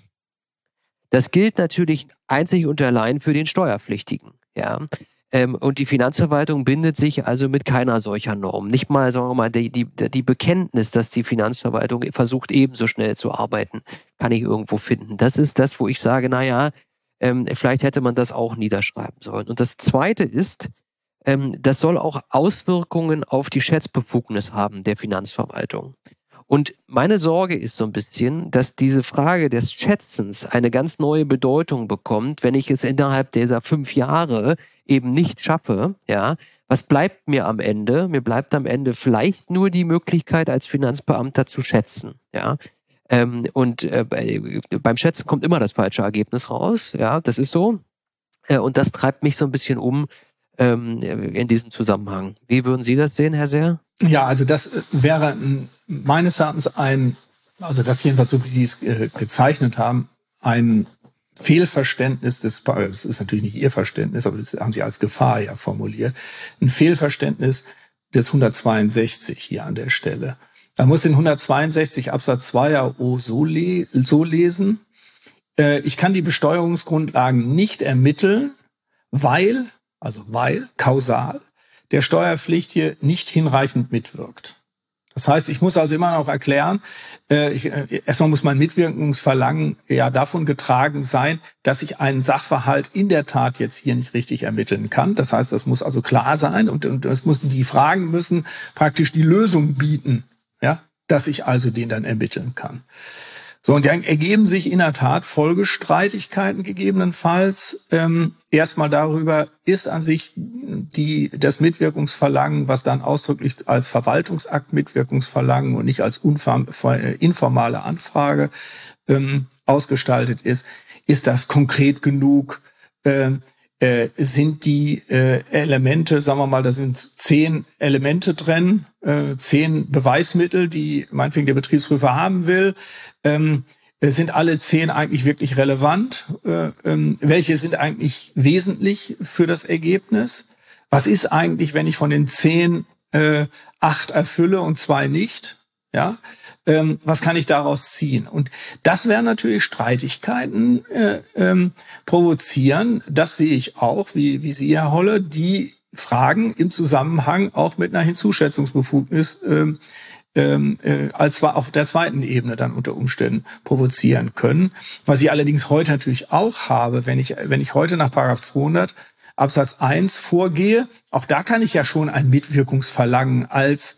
[SPEAKER 3] das gilt natürlich einzig und allein für den Steuerpflichtigen. Ja. Ähm, und die Finanzverwaltung bindet sich also mit keiner solcher Norm. Nicht mal, sagen wir mal, die, die, die Bekenntnis, dass die Finanzverwaltung versucht, ebenso schnell zu arbeiten, kann ich irgendwo finden. Das ist das, wo ich sage, naja, ähm, vielleicht hätte man das auch niederschreiben sollen. Und das Zweite ist, ähm, das soll auch Auswirkungen auf die Schätzbefugnis haben der Finanzverwaltung. Und meine Sorge ist so ein bisschen, dass diese Frage des Schätzens eine ganz neue Bedeutung bekommt, wenn ich es innerhalb dieser fünf Jahre eben nicht schaffe. Ja, was bleibt mir am Ende? Mir bleibt am Ende vielleicht nur die Möglichkeit, als Finanzbeamter zu schätzen. Ja, ähm, und äh, bei, beim Schätzen kommt immer das falsche Ergebnis raus. Ja, das ist so. Äh, und das treibt mich so ein bisschen um ähm, in diesem Zusammenhang. Wie würden Sie das sehen, Herr Seher?
[SPEAKER 1] Ja, also das wäre meines Erachtens ein, also das jedenfalls so wie Sie es äh, gezeichnet haben, ein Fehlverständnis des, das ist natürlich nicht Ihr Verständnis, aber das haben Sie als Gefahr ja formuliert, ein Fehlverständnis des hundertzweiundsechzig hier an der Stelle. Man muss den hundertzweiundsechzig Absatz zwei A O so, le- so lesen, äh, ich kann die Besteuerungsgrundlagen nicht ermitteln, weil, also weil, kausal, der Steuerpflichtige nicht hinreichend mitwirkt. Das heißt, ich muss also immer noch erklären, äh, ich, äh, erstmal muss mein Mitwirkungsverlangen ja davon getragen sein, dass ich einen Sachverhalt in der Tat jetzt hier nicht richtig ermitteln kann. Das heißt, das muss also klar sein und, und es müssen die Fragen müssen praktisch die Lösung bieten, ja, dass ich also den dann ermitteln kann. So, und dann ergeben sich in der Tat Folgestreitigkeiten gegebenenfalls. Ähm, erstmal darüber, ist an sich die, das Mitwirkungsverlangen, was dann ausdrücklich als Verwaltungsakt Mitwirkungsverlangen und nicht als unform, informale Anfrage ähm, ausgestaltet ist, ist das konkret genug? Ähm, äh, sind die äh, Elemente, sagen wir mal, da sind zehn Elemente drin, äh, zehn Beweismittel, die meinetwegen der Betriebsprüfer haben will. Ähm, sind alle zehn eigentlich wirklich relevant? Äh, ähm, welche sind eigentlich wesentlich für das Ergebnis? Was ist eigentlich, wenn ich von den zehn äh, acht erfülle und zwei nicht? Ja, ähm, was kann ich daraus ziehen? Und das werden natürlich Streitigkeiten äh, ähm, provozieren. Das sehe ich auch, wie, wie Sie, Herr Holle, die Fragen im Zusammenhang auch mit einer Hinzuschätzungsbefugnis ähm, ähm, äh, als zwar auf der zweiten Ebene dann unter Umständen provozieren können. Was ich allerdings heute natürlich auch habe, wenn ich, wenn ich heute nach Paragraph zweihundert Absatz eins vorgehe, auch da kann ich ja schon ein Mitwirkungsverlangen als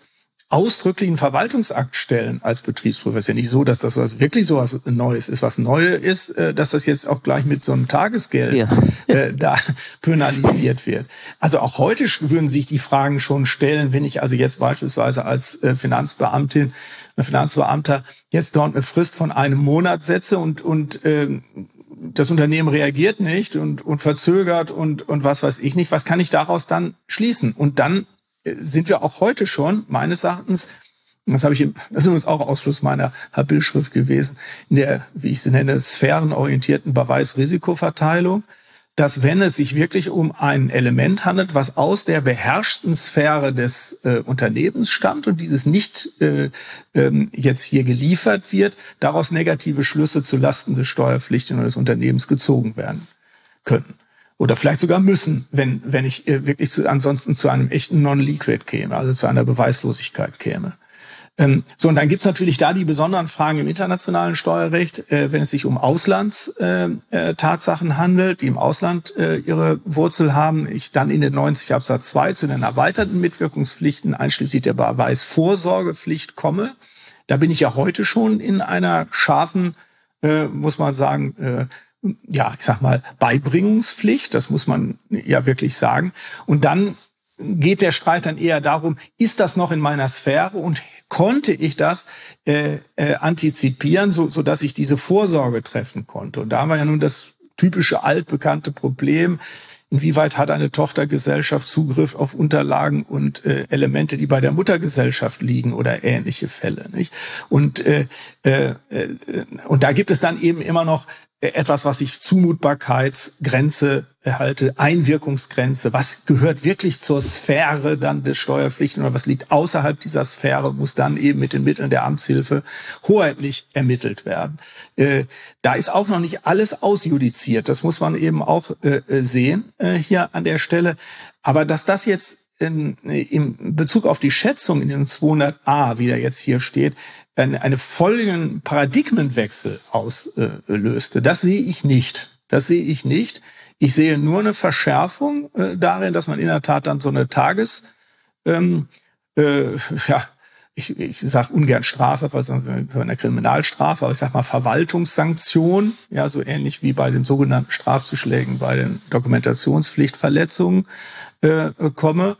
[SPEAKER 1] ausdrücklichen Verwaltungsakt stellen als Betriebsprüfer. Es ist ja nicht so, dass das was wirklich so was Neues ist. Was Neues ist, äh, dass das jetzt auch gleich mit so einem Tagesgeld ja. äh, da penalisiert wird. Also auch heute würden sich die Fragen schon stellen, wenn ich also jetzt beispielsweise als äh, Finanzbeamtin, ein Finanzbeamter jetzt dort eine Frist von einem Monat setze und und äh, das Unternehmen reagiert nicht und und verzögert und und was weiß ich nicht. Was kann ich daraus dann schließen? Und dann sind wir auch heute schon, meines Erachtens, das habe ich, im, das ist übrigens auch Ausschluss meiner Habil-Schrift gewesen, in der, wie ich sie nenne, sphärenorientierten Beweis-Risikoverteilung, dass wenn es sich wirklich um ein Element handelt, was aus der beherrschten Sphäre des äh, Unternehmens stammt und dieses nicht äh, ähm, jetzt hier geliefert wird, daraus negative Schlüsse zu Lasten des Steuerpflichtigen oder des Unternehmens gezogen werden können. Oder vielleicht sogar müssen, wenn wenn ich äh, wirklich zu, ansonsten zu einem echten Non-Liquid käme, also zu einer Beweislosigkeit käme. Ähm, so, und dann gibt's natürlich da die besonderen Fragen im internationalen Steuerrecht, äh, wenn es sich um Auslandstatsachen äh, äh, handelt, die im Ausland äh, ihre Wurzel haben. Ich dann in den neunzig Absatz zwei zu den erweiterten Mitwirkungspflichten einschließlich der Beweisvorsorgepflicht komme. Da bin ich ja heute schon in einer scharfen, äh, muss man sagen, äh, ja, ich sag mal, Beibringungspflicht, das muss man ja wirklich sagen. Und dann geht der Streit dann eher darum, ist das noch in meiner Sphäre und konnte ich das äh, äh, antizipieren, so, so dass ich diese Vorsorge treffen konnte. Und da haben wir ja nun das typische altbekannte Problem, inwieweit hat eine Tochtergesellschaft Zugriff auf Unterlagen und äh, Elemente, die bei der Muttergesellschaft liegen oder ähnliche Fälle, nicht? Und äh, äh, und da gibt es dann eben immer noch etwas, was ich Zumutbarkeitsgrenze halte, Einwirkungsgrenze. Was gehört wirklich zur Sphäre dann des Steuerpflichtigen oder was liegt außerhalb dieser Sphäre, muss dann eben mit den Mitteln der Amtshilfe hoheitlich ermittelt werden. Äh, da ist auch noch nicht alles ausjudiziert. Das muss man eben auch äh, sehen äh, hier an der Stelle. Aber dass das jetzt in, in Bezug auf die Schätzung in dem zweihundert a, wie der jetzt hier steht, eine, eine folgenden Paradigmenwechsel auslöste. Das sehe ich nicht. Das sehe ich nicht. Ich sehe nur eine Verschärfung äh, darin, dass man in der Tat dann so eine Tages, ähm, äh, ja, ich, ich sage ungern Strafe, was eine Kriminalstrafe, aber ich sage mal Verwaltungssanktion, ja, so ähnlich wie bei den sogenannten Strafzuschlägen bei den Dokumentationspflichtverletzungen äh, komme.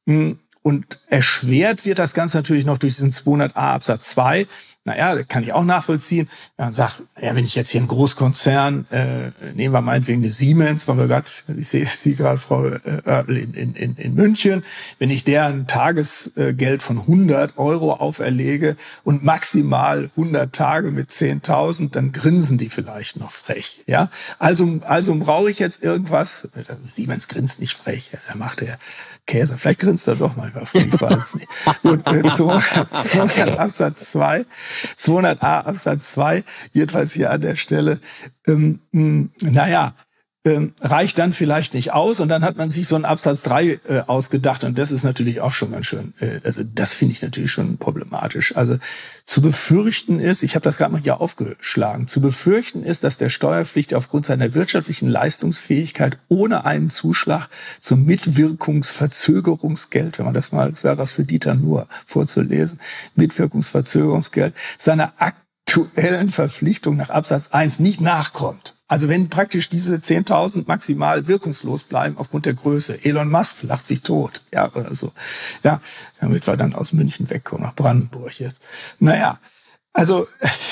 [SPEAKER 1] Und erschwert wird das Ganze natürlich noch durch diesen zweihundert a Absatz zwei. Naja, das kann ich auch nachvollziehen. Man sagt, ja, wenn ich jetzt hier einen Großkonzern, äh, nehmen wir meinetwegen eine Siemens, weil wir gerade, ich sehe Sie gerade, Frau Oertel, in, in, in München, wenn ich der ein Tagesgeld von hundert Euro auferlege und maximal hundert Tage mit zehntausend, dann grinsen die vielleicht noch frech. Ja, also also brauche ich jetzt irgendwas. Siemens grinst nicht frech, da macht er Käse. Vielleicht grinst er doch mal, ich weiß es nicht. Gut, äh, zweihundert Absatz zwei, zweihundert a Absatz zwei, jedenfalls hier an der Stelle, ähm, mh, naja, ähm, reicht dann vielleicht nicht aus und dann hat man sich so einen Absatz drei äh, ausgedacht und das ist natürlich auch schon ganz schön, äh, also das finde ich natürlich schon problematisch. Also zu befürchten ist, ich habe das gerade mal hier aufgeschlagen, zu befürchten ist, dass der Steuerpflichtiger aufgrund seiner wirtschaftlichen Leistungsfähigkeit ohne einen Zuschlag zum Mitwirkungsverzögerungsgeld, wenn man das mal, das wäre was für Dieter Nuhr vorzulesen, Mitwirkungsverzögerungsgeld, seiner aktuellen Verpflichtung nach Absatz eins nicht nachkommt. Also wenn praktisch diese zehntausend maximal wirkungslos bleiben aufgrund der Größe. Elon Musk lacht sich tot, ja, oder so. Ja, damit wir dann aus München wegkommen, nach Brandenburg jetzt. Naja, also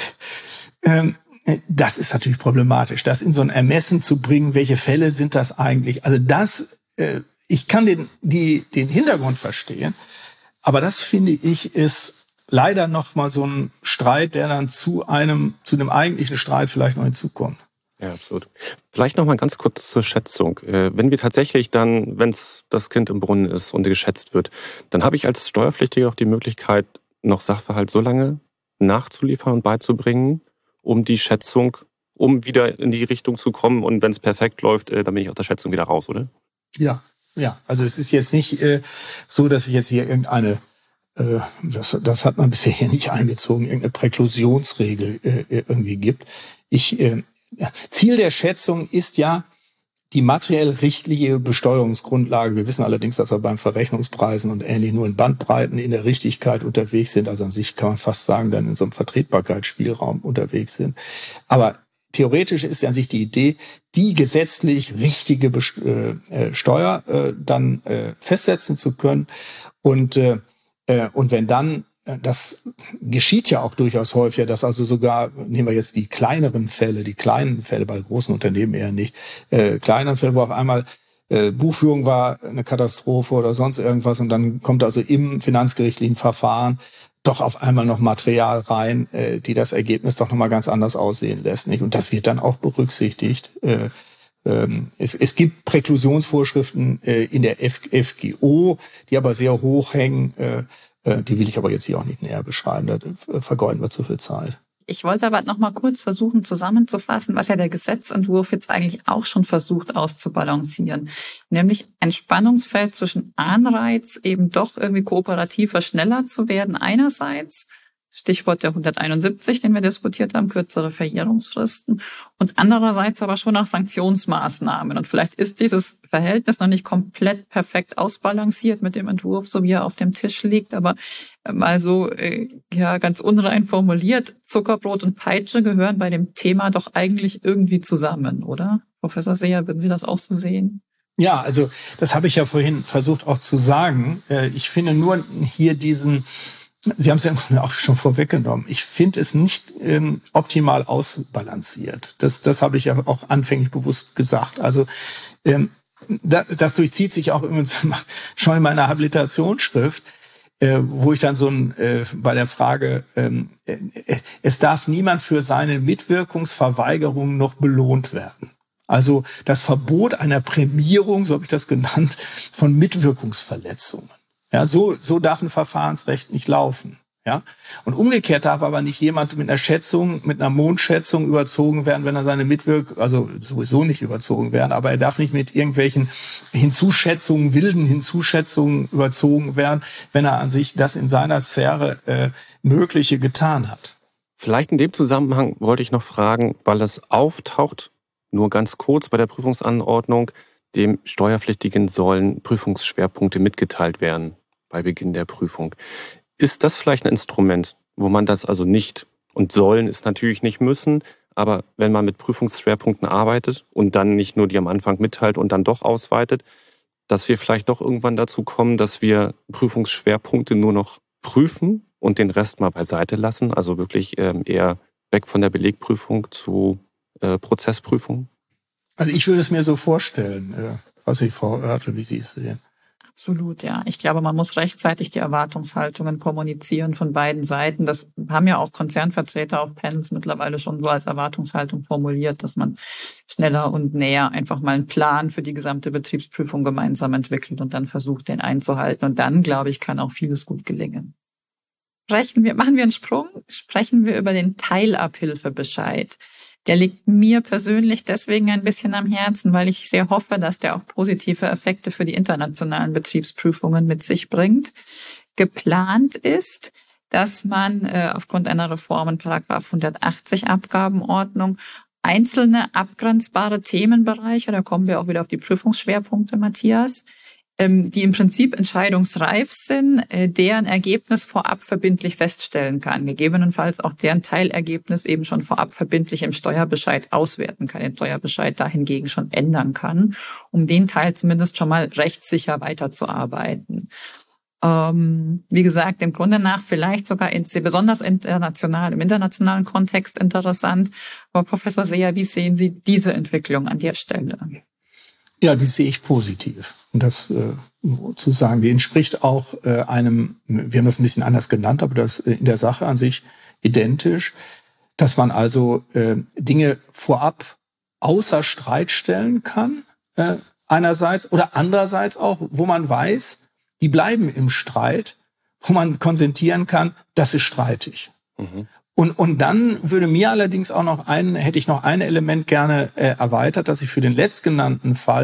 [SPEAKER 1] ähm, das ist natürlich problematisch, das in so ein Ermessen zu bringen, welche Fälle sind das eigentlich? Also das, äh, ich kann den, die, den Hintergrund verstehen, aber das finde ich ist leider noch mal so ein Streit, der dann zu einem, zu dem eigentlichen Streit vielleicht noch hinzukommt.
[SPEAKER 2] Ja, absolut. Vielleicht noch mal ganz kurz zur Schätzung. Wenn wir tatsächlich dann, wenn es das Kind im Brunnen ist und geschätzt wird, dann habe ich als Steuerpflichtiger auch die Möglichkeit, noch Sachverhalt so lange nachzuliefern und beizubringen, um die Schätzung, um wieder in die Richtung zu kommen und wenn es perfekt läuft, dann bin ich aus der Schätzung wieder raus, oder?
[SPEAKER 1] Ja, ja. Also es ist jetzt nicht äh, so, dass ich jetzt hier irgendeine äh, das, das hat man bisher hier nicht eingezogen, irgendeine Präklusionsregel äh, irgendwie gibt. Ich äh, Ziel der Schätzung ist ja, die materiell richtige Besteuerungsgrundlage. Wir wissen allerdings, dass wir beim Verrechnungspreisen und ähnlich nur in Bandbreiten in der Richtigkeit unterwegs sind. Also an sich kann man fast sagen, dann in so einem Vertretbarkeitsspielraum unterwegs sind. Aber theoretisch ist ja an sich die Idee, die gesetzlich richtige Best- äh, Steuer äh, dann äh, festsetzen zu können. Und, äh, und wenn dann, das geschieht ja auch durchaus häufiger, dass also sogar, nehmen wir jetzt die kleineren Fälle, die kleinen Fälle, bei großen Unternehmen eher nicht, äh, kleineren Fälle, wo auf einmal äh, Buchführung war eine Katastrophe oder sonst irgendwas und dann kommt also im finanzgerichtlichen Verfahren doch auf einmal noch Material rein, äh, die das Ergebnis doch nochmal ganz anders aussehen lässt, nicht? Und das wird dann auch berücksichtigt. Äh, ähm, es, es gibt Präklusionsvorschriften äh, in der F- FGO, die aber sehr hoch hängen. Äh, äh, die will ich aber jetzt hier auch nicht näher beschreiben. Da äh, vergeuden wir zu viel Zeit.
[SPEAKER 4] Ich wollte aber noch mal kurz versuchen zusammenzufassen, was ja der Gesetzentwurf jetzt eigentlich auch schon versucht auszubalancieren. Nämlich ein Spannungsfeld zwischen Anreiz, eben doch irgendwie kooperativer, schneller zu werden einerseits, Stichwort der hunderteinundsiebzig, den wir diskutiert haben, kürzere Verjährungsfristen, und andererseits aber schon auch Sanktionsmaßnahmen. Und vielleicht ist dieses Verhältnis noch nicht komplett perfekt ausbalanciert mit dem Entwurf, so wie er auf dem Tisch liegt, aber mal so äh, ja ganz unrein formuliert, Zuckerbrot und Peitsche gehören bei dem Thema doch eigentlich irgendwie zusammen, oder? Professor Seeher, würden Sie das auch so sehen?
[SPEAKER 1] Ja, also das habe ich ja vorhin versucht auch zu sagen. Äh, ich finde nur hier diesen, Sie haben es ja auch schon vorweggenommen, ich finde es nicht ähm, optimal ausbalanciert. Das, das habe ich ja auch anfänglich bewusst gesagt. Also ähm, das, das durchzieht sich auch übrigens schon in meiner Habilitationsschrift, äh, wo ich dann so ein, äh, bei der Frage, ähm, äh, es darf niemand für seine Mitwirkungsverweigerung noch belohnt werden. Also das Verbot einer Prämierung, so habe ich das genannt, von Mitwirkungsverletzungen. Ja, so, so darf ein Verfahrensrecht nicht laufen. Ja, und umgekehrt darf aber nicht jemand mit einer Schätzung, mit einer Mondschätzung überzogen werden, wenn er seine Mitwirk, also sowieso nicht überzogen werden, aber er darf nicht mit irgendwelchen Hinzuschätzungen, wilden Hinzuschätzungen überzogen werden, wenn er an sich das in seiner Sphäre äh, Mögliche getan hat.
[SPEAKER 2] Vielleicht in dem Zusammenhang wollte ich noch fragen, weil es auftaucht, nur ganz kurz bei der Prüfungsanordnung, dem Steuerpflichtigen sollen Prüfungsschwerpunkte mitgeteilt werden bei Beginn der Prüfung. Ist das vielleicht ein Instrument, wo man das also nicht, und sollen ist natürlich nicht müssen, aber wenn man mit Prüfungsschwerpunkten arbeitet und dann nicht nur die am Anfang mitteilt und dann doch ausweitet, dass wir vielleicht doch irgendwann dazu kommen, dass wir Prüfungsschwerpunkte nur noch prüfen und den Rest mal beiseite lassen, also wirklich eher weg von der Belegprüfung zu äh, Prozessprüfung?
[SPEAKER 1] Also ich würde es mir so vorstellen, äh, was ich Frau Oertel, wie Sie es sehen.
[SPEAKER 4] Absolut, ja. Ich glaube, man muss rechtzeitig die Erwartungshaltungen kommunizieren von beiden Seiten. Das haben ja auch Konzernvertreter auf Panels mittlerweile schon so als Erwartungshaltung formuliert, dass man schneller und näher einfach mal einen Plan für die gesamte Betriebsprüfung gemeinsam entwickelt und dann versucht, den einzuhalten. Und dann, glaube ich, kann auch vieles gut gelingen. Sprechen wir, machen wir einen Sprung, sprechen wir über den Teilabhilfebescheid. Der liegt mir persönlich deswegen ein bisschen am Herzen, weil ich sehr hoffe, dass der auch positive Effekte für die internationalen Betriebsprüfungen mit sich bringt. Geplant ist, dass man äh, aufgrund einer Reform in Paragraph hundertachtzig Abgabenordnung einzelne abgrenzbare Themenbereiche, da kommen wir auch wieder auf die Prüfungsschwerpunkte, Matthias, die im Prinzip entscheidungsreif sind, deren Ergebnis vorab verbindlich feststellen kann, gegebenenfalls auch deren Teilergebnis eben schon vorab verbindlich im Steuerbescheid auswerten kann, den Steuerbescheid dahingegen schon ändern kann, um den Teil zumindest schon mal rechtssicher weiterzuarbeiten. Ähm, wie gesagt, im Grunde nach vielleicht sogar in, besonders international, im internationalen Kontext interessant. Aber Professor Seeher, wie sehen Sie diese Entwicklung an der Stelle?
[SPEAKER 1] Ja, die sehe ich positiv. Und das äh, zu sagen, die entspricht auch äh, einem, wir haben das ein bisschen anders genannt, aber das äh, in der Sache an sich identisch, dass man also äh, Dinge vorab außer Streit stellen kann, äh, einerseits, oder andererseits auch, wo man weiß, die bleiben im Streit, wo man konsentieren kann, das ist streitig. Mhm. Und, und dann würde mir allerdings auch noch ein, hätte ich noch ein Element gerne äh, erweitert, dass ich für den letztgenannten Fall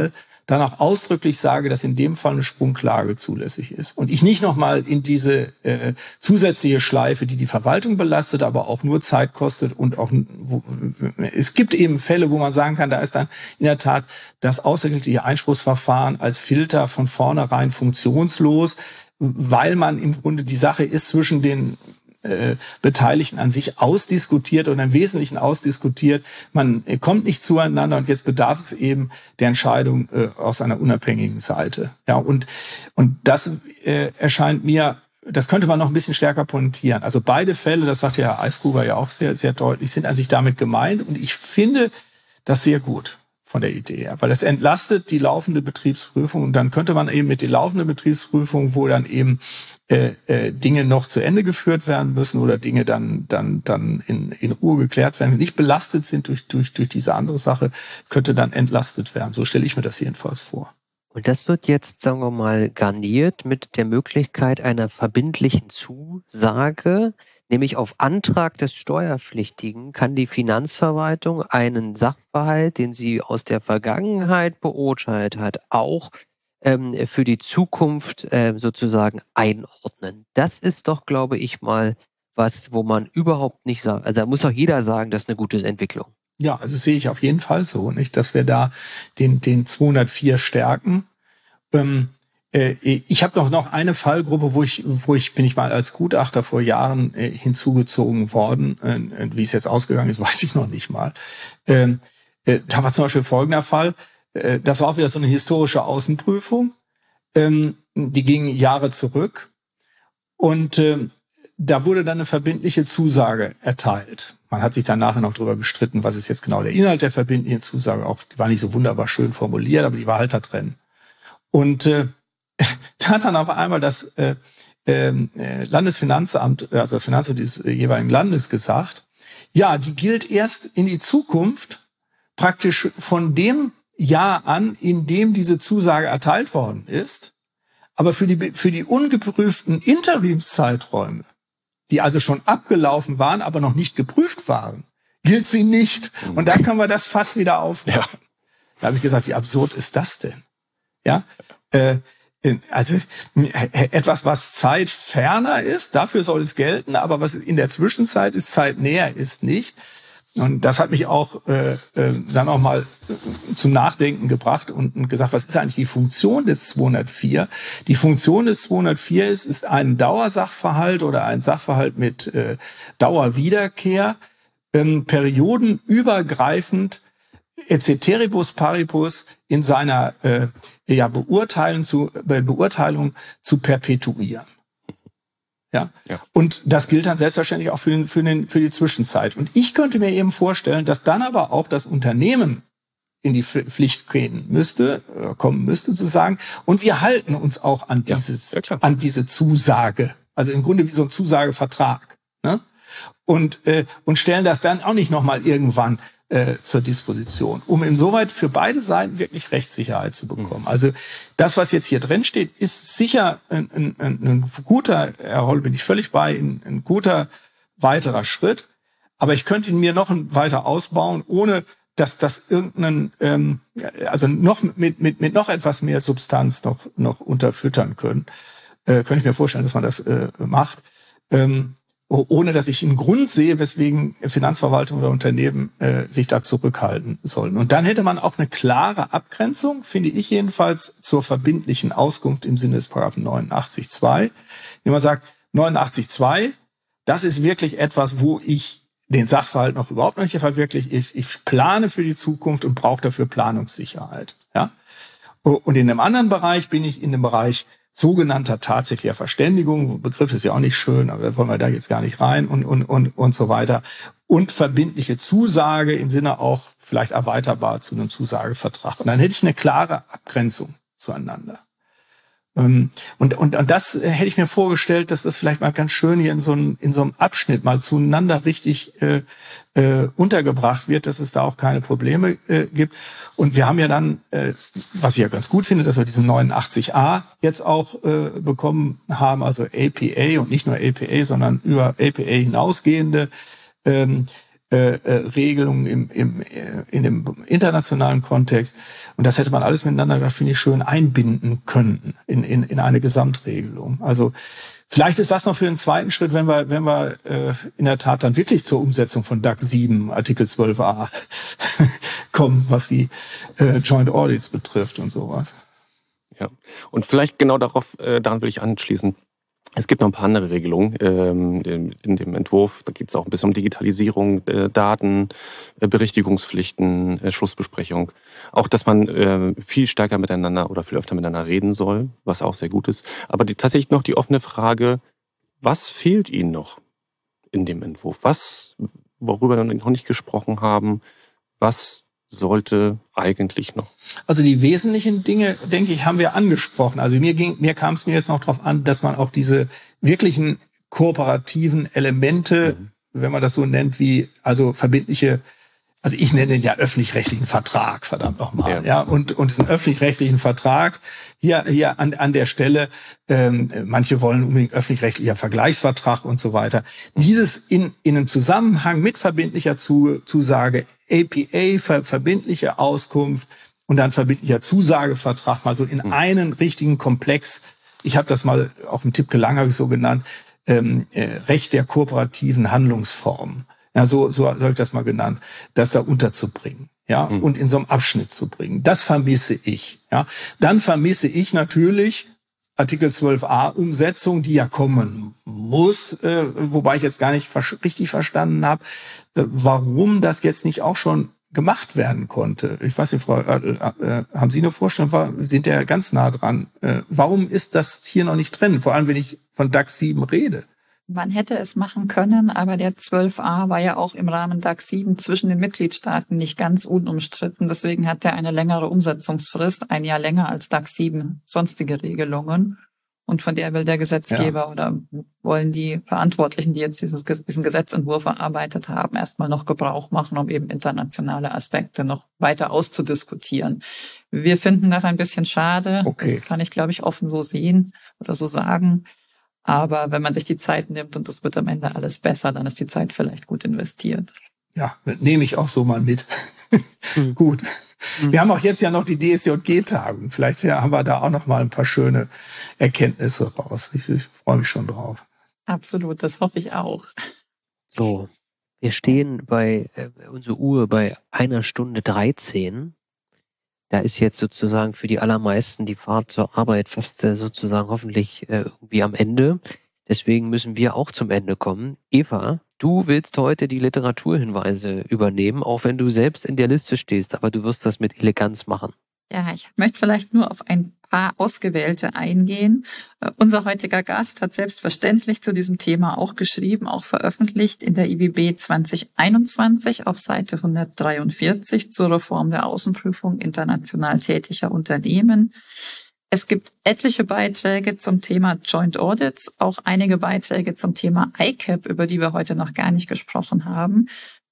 [SPEAKER 1] dann auch ausdrücklich sage, dass in dem Fall eine Sprungklage zulässig ist. Und ich nicht nochmal in diese äh, zusätzliche Schleife, die die Verwaltung belastet, aber auch nur Zeit kostet und auch, wo, es gibt eben Fälle, wo man sagen kann, da ist dann in der Tat das außergerichtliche Einspruchsverfahren als Filter von vornherein funktionslos, weil man im Grunde die Sache ist zwischen den Äh, Beteiligten an sich ausdiskutiert oder im Wesentlichen ausdiskutiert. Man äh, kommt nicht zueinander und jetzt bedarf es eben der Entscheidung äh, aus einer unabhängigen Seite. Ja, und und das äh, erscheint mir, das könnte man noch ein bisschen stärker pointieren. Also beide Fälle, das sagt ja Herr Eisgruber ja auch sehr sehr deutlich, sind an sich damit gemeint und ich finde das sehr gut von der Idee her, weil es entlastet die laufende Betriebsprüfung und dann könnte man eben mit der laufenden Betriebsprüfung, wo dann eben Äh, äh, Dinge noch zu Ende geführt werden müssen oder Dinge dann dann dann in in Ruhe geklärt werden, nicht belastet sind durch durch durch diese andere Sache, könnte dann entlastet werden. So stelle ich mir das jedenfalls vor.
[SPEAKER 3] Und das wird jetzt, sagen wir mal, garniert mit der Möglichkeit einer verbindlichen Zusage, nämlich auf Antrag des Steuerpflichtigen kann die Finanzverwaltung einen Sachverhalt, den sie aus der Vergangenheit beurteilt hat, auch für die Zukunft äh, sozusagen einordnen. Das ist doch, glaube ich mal, was, wo man überhaupt nicht sagt, also da muss auch jeder sagen, das ist eine gute Entwicklung.
[SPEAKER 1] Ja, also sehe ich auf jeden Fall so, nicht, dass wir da den den zweihundertvier stärken. Ähm, äh, ich habe noch noch eine Fallgruppe, wo ich wo ich bin ich mal als Gutachter vor Jahren äh, hinzugezogen worden. Äh, wie es jetzt ausgegangen ist, weiß ich noch nicht mal. Ähm, äh, da war zum Beispiel folgender Fall. Das war auch wieder so eine historische Außenprüfung. Die ging Jahre zurück. Und da wurde dann eine verbindliche Zusage erteilt. Man hat sich dann nachher noch darüber gestritten, was ist jetzt genau der Inhalt der verbindlichen Zusage. Auch die war nicht so wunderbar schön formuliert, aber die war halt da drin. Und äh, da hat dann auf einmal das äh, äh, Landesfinanzamt, also das Finanzamt des jeweiligen Landes gesagt, ja, die gilt erst in die Zukunft praktisch von dem Jahr an, in dem diese Zusage erteilt worden ist. Aber für die, für die ungeprüften Interimszeiträume, die also schon abgelaufen waren, aber noch nicht geprüft waren, gilt sie nicht. Und dann können wir das Fass wieder aufmachen. Ja. Da habe ich gesagt, wie absurd ist das denn? Ja, äh, also etwas, was zeitferner ist, dafür soll es gelten, aber was in der Zwischenzeit ist, zeitnäher ist nicht. Und das hat mich auch äh, dann auch mal zum Nachdenken gebracht und, und gesagt, was ist eigentlich die Funktion des zweihundertvier? Die Funktion des zweihundertvier ist, ist ein Dauersachverhalt oder ein Sachverhalt mit äh, Dauerwiederkehr, ähm, periodenübergreifend, et ceteribus paribus in seiner äh, ja, Beurteilung zu, äh, Beurteilung zu perpetuieren. Ja? Ja. Und das gilt dann selbstverständlich auch für, den, für, den, für die Zwischenzeit. Und ich könnte mir eben vorstellen, dass dann aber auch das Unternehmen in die Pflicht gehen müsste, kommen müsste zu sagen, und wir halten uns auch an dieses, ja, ja, an diese Zusage. Also im Grunde wie so ein Zusagevertrag. Ne? Und, äh, und stellen das dann auch nicht nochmal irgendwann Äh, zur Disposition, um insoweit für beide Seiten wirklich Rechtssicherheit zu bekommen. Mhm. Also das, was jetzt hier drin steht, ist sicher ein, ein, ein, ein guter, Herr Holl, bin ich völlig bei, ein, ein guter weiterer Schritt, aber ich könnte ihn mir noch weiter ausbauen, ohne dass das irgendeinen, ähm, also noch mit mit mit noch etwas mehr Substanz noch noch unterfüttern können. Äh, könnte ich mir vorstellen, dass man das äh, macht. Ähm, ohne dass ich einen Grund sehe, weswegen Finanzverwaltung oder Unternehmen äh, sich da zurückhalten sollen. Und dann hätte man auch eine klare Abgrenzung, finde ich jedenfalls, zur verbindlichen Auskunft im Sinne des Paragraphen neunundachtzig Absatz zwei. Wenn man sagt, neunundachtzig Absatz zwei, das ist wirklich etwas, wo ich den Sachverhalt noch überhaupt nicht verwirkliche. Ich, ich plane für die Zukunft und brauche dafür Planungssicherheit. Ja? Und in einem anderen Bereich bin ich in dem Bereich sogenannter tatsächlicher Verständigung, Begriff ist ja auch nicht schön, aber da wollen wir da jetzt gar nicht rein und und und und so weiter. Und verbindliche Zusage im Sinne auch vielleicht erweiterbar zu einem Zusagevertrag. Und dann hätte ich eine klare Abgrenzung zueinander. Und, und, und das hätte ich mir vorgestellt, dass das vielleicht mal ganz schön hier in so einem, in so einem Abschnitt mal zueinander richtig äh, äh, untergebracht wird, dass es da auch keine Probleme äh, gibt. Und wir haben ja dann, äh, was ich ja ganz gut finde, dass wir diesen neunundachtzig a jetzt auch äh, bekommen haben, also A P A und nicht nur A P A, sondern über A P A hinausgehende ähm, äh, äh, Regelungen im, im, äh, in dem internationalen Kontext. Und das hätte man alles miteinander, da finde ich, schön einbinden können in, in, in eine Gesamtregelung. Also vielleicht ist das noch für den zweiten Schritt, wenn wir, wenn wir äh, in der Tat dann wirklich zur Umsetzung von D A C sieben, Artikel zwölf a kommen, was die äh, Joint Audits betrifft und sowas.
[SPEAKER 2] Ja, und vielleicht genau darauf, äh, daran will ich anschließen. Es gibt noch ein paar andere Regelungen ähm, in, in dem Entwurf. Da geht es auch ein bisschen um Digitalisierung, äh, Daten, äh, Berichtigungspflichten, äh, Schlussbesprechung. Auch, dass man äh, viel stärker miteinander oder viel öfter miteinander reden soll, was auch sehr gut ist. Aber die, tatsächlich noch die offene Frage, was fehlt Ihnen noch in dem Entwurf? Was, worüber wir noch nicht gesprochen haben, was sollte eigentlich noch?
[SPEAKER 1] Also die wesentlichen Dinge, denke ich, haben wir angesprochen. Also mir ging, mir kam es mir jetzt noch darauf an, dass man auch diese wirklichen kooperativen Elemente, mhm. wenn man das so nennt, wie also verbindliche, also ich nenne den ja öffentlich-rechtlichen Vertrag, verdammt nochmal, ja. ja, und und diesen öffentlich-rechtlichen Vertrag hier hier an an der Stelle, ähm, manche wollen unbedingt öffentlich-rechtlicher Vergleichsvertrag und so weiter. Dieses in in einem Zusammenhang mit verbindlicher Zusage, A P A, ver, verbindliche Auskunft und dann verbindlicher Zusagevertrag, mal so in mhm. einen richtigen Komplex. Ich habe das mal auch im Tipp gelang, habe ich so genannt, ähm, äh, Recht der kooperativen Handlungsformen. Ja, so, so habe ich das mal genannt, das da unterzubringen, ja, mhm. und in so einem Abschnitt zu bringen. Das vermisse ich, ja. Dann vermisse ich natürlich Artikel zwölf a Umsetzung, die ja kommen muss, äh, wobei ich jetzt gar nicht vers- richtig verstanden habe, äh, warum das jetzt nicht auch schon gemacht werden konnte. Ich weiß nicht, Frau Oertel, äh, haben Sie eine Vorstellung? Wir sind ja ganz nah dran. Äh, warum ist das hier noch nicht drin? Vor allem, wenn ich von D A C sieben rede.
[SPEAKER 4] Man hätte es machen können, aber der zwölf a war ja auch im Rahmen D A C sieben zwischen den Mitgliedstaaten nicht ganz unumstritten. Deswegen hat er eine längere Umsetzungsfrist, ein Jahr länger als D A C sieben sonstige Regelungen. Und von der will der Gesetzgeber ja. oder wollen die Verantwortlichen, die jetzt dieses, diesen Gesetzentwurf erarbeitet haben, erstmal noch Gebrauch machen, um eben internationale Aspekte noch weiter auszudiskutieren. Wir finden das ein bisschen schade. Okay. Das kann ich, glaube ich, offen so sehen oder so sagen. Aber wenn man sich die Zeit nimmt und das wird am Ende alles besser, dann ist die Zeit vielleicht gut investiert.
[SPEAKER 1] Ja, nehme ich auch so mal mit. Mhm. Gut. Mhm. Wir haben auch jetzt ja noch die D S J G-Tagung. Vielleicht ja, haben wir da auch noch mal ein paar schöne Erkenntnisse raus. Ich, ich freue mich schon drauf.
[SPEAKER 4] Absolut, das hoffe ich auch.
[SPEAKER 3] So, wir stehen bei äh, unserer Uhr bei einer Stunde dreizehn. Da ist jetzt sozusagen für die allermeisten die Fahrt zur Arbeit fast äh, sozusagen hoffentlich äh, irgendwie am Ende. Deswegen müssen wir auch zum Ende kommen. Eva, du willst heute die Literaturhinweise übernehmen, auch wenn du selbst in der Liste stehst, aber du wirst das mit Eleganz machen.
[SPEAKER 4] Ja, ich möchte vielleicht nur auf ein paar ausgewählte eingehen. Uh, unser heutiger Gast hat selbstverständlich zu diesem Thema auch geschrieben, auch veröffentlicht in der I W B zwanzig einundzwanzig auf Seite hundertdreiundvierzig zur Reform der Außenprüfung international tätiger Unternehmen. Es gibt etliche Beiträge zum Thema Joint Audits, auch einige Beiträge zum Thema I C A P, über die wir heute noch gar nicht gesprochen haben.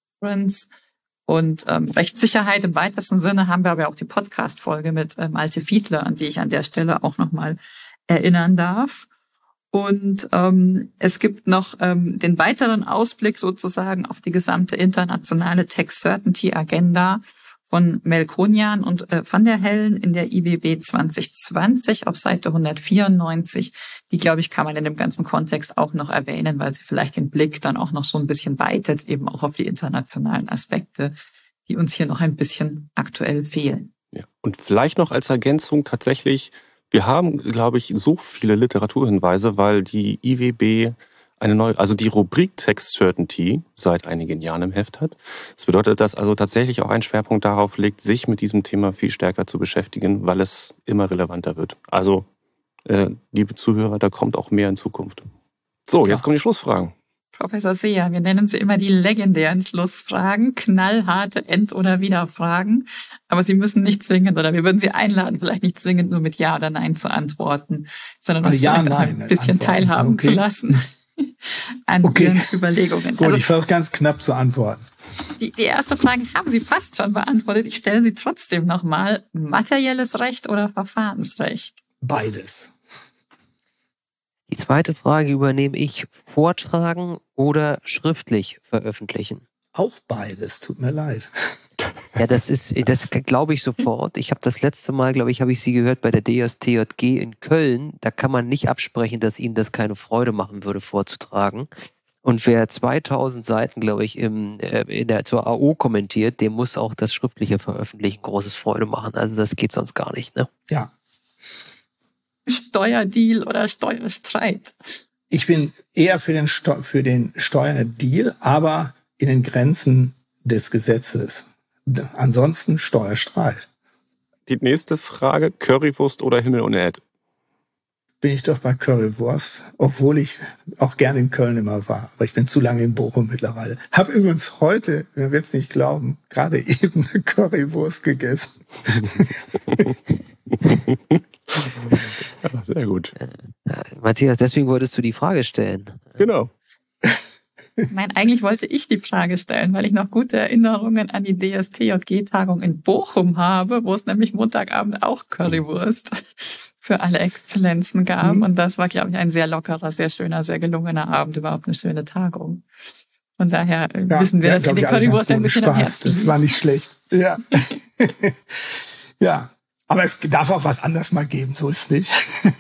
[SPEAKER 4] Und ähm, Rechtssicherheit im weitesten Sinne haben wir aber auch die Podcast-Folge mit äh, Malte Fiedler, an die ich an der Stelle auch nochmal erinnern darf. Und ähm, es gibt noch ähm, den weiteren Ausblick sozusagen auf die gesamte internationale Tax Certainty Agenda von Melkonian und äh, van der Hellen in der I W B zwanzig zwanzig auf Seite hundertvierundneunzig. Die, glaube ich, kann man in dem ganzen Kontext auch noch erwähnen, weil sie vielleicht den Blick dann auch noch so ein bisschen weitet, eben auch auf die internationalen Aspekte, die uns hier noch ein bisschen aktuell fehlen.
[SPEAKER 2] Ja. Und vielleicht noch als Ergänzung tatsächlich, wir haben, glaube ich, so viele Literaturhinweise, weil die I W B eine neue, also die Rubrik Tax Certainty seit einigen Jahren im Heft hat. Das bedeutet, dass also tatsächlich auch ein Schwerpunkt darauf liegt, sich mit diesem Thema viel stärker zu beschäftigen, weil es immer relevanter wird. Also, äh, liebe Zuhörer, da kommt auch mehr in Zukunft. So, jetzt ja. kommen die Schlussfragen.
[SPEAKER 4] Professor Seeher, wir nennen sie immer die legendären Schlussfragen, knallharte End- oder Widerfragen. Aber Sie müssen nicht zwingend, oder wir würden Sie einladen, vielleicht nicht zwingend nur mit Ja oder Nein zu antworten, sondern uns
[SPEAKER 1] ja,
[SPEAKER 4] vielleicht
[SPEAKER 1] nein,
[SPEAKER 4] auch ein bisschen Antworten. teilhaben okay. zu lassen. An okay. Ihren Überlegungen.
[SPEAKER 1] Gut, also, ich versuche ganz knapp zu antworten.
[SPEAKER 4] Die, die erste Frage haben Sie fast schon beantwortet. Ich stelle sie trotzdem nochmal. Materielles Recht oder Verfahrensrecht?
[SPEAKER 1] Beides.
[SPEAKER 3] Die zweite Frage übernehme ich. Vortragen oder schriftlich veröffentlichen?
[SPEAKER 1] Auch beides, tut mir leid.
[SPEAKER 3] Ja, das ist, das glaube ich sofort. Ich habe das letzte Mal, glaube ich, habe ich Sie gehört bei der D S T J G in Köln. Da kann man nicht absprechen, dass Ihnen das keine Freude machen würde, vorzutragen. Und wer zweitausend Seiten, glaube ich, im, äh, in der, zur A O kommentiert, dem muss auch das schriftliche Veröffentlichen großes Freude machen. Also das geht sonst gar nicht, ne?
[SPEAKER 1] Ja.
[SPEAKER 4] Steuerdeal oder Steuerstreit?
[SPEAKER 1] Ich bin eher für den, Steu- für den Steuerdeal, aber in den Grenzen des Gesetzes. Ansonsten Steuerstreit.
[SPEAKER 2] Die nächste Frage, Currywurst oder Himmel ohne Erd?
[SPEAKER 1] Bin ich doch bei Currywurst, obwohl ich auch gerne in Köln immer war. Aber ich bin zu lange in Bochum mittlerweile. Hab übrigens heute, wer wird's nicht glauben, gerade eben eine Currywurst gegessen.
[SPEAKER 2] Ja, sehr gut.
[SPEAKER 3] Ja, Matthias, deswegen wolltest du die Frage stellen.
[SPEAKER 2] Genau.
[SPEAKER 4] Nein, eigentlich wollte ich die Frage stellen, weil ich noch gute Erinnerungen an die D S T J G-Tagung in Bochum habe, wo es nämlich Montagabend auch Currywurst für alle Exzellenzen gab. Mhm. Und das war, glaube ich, ein sehr lockerer, sehr schöner, sehr gelungener Abend, überhaupt eine schöne Tagung. Von daher ja, wissen wir, ja, dass ihr die Currywurst ein bisschen am Herzen liegt.
[SPEAKER 1] Das war nicht schlecht. Ja. Ja. Aber es darf auch was anderes mal geben, so ist es nicht.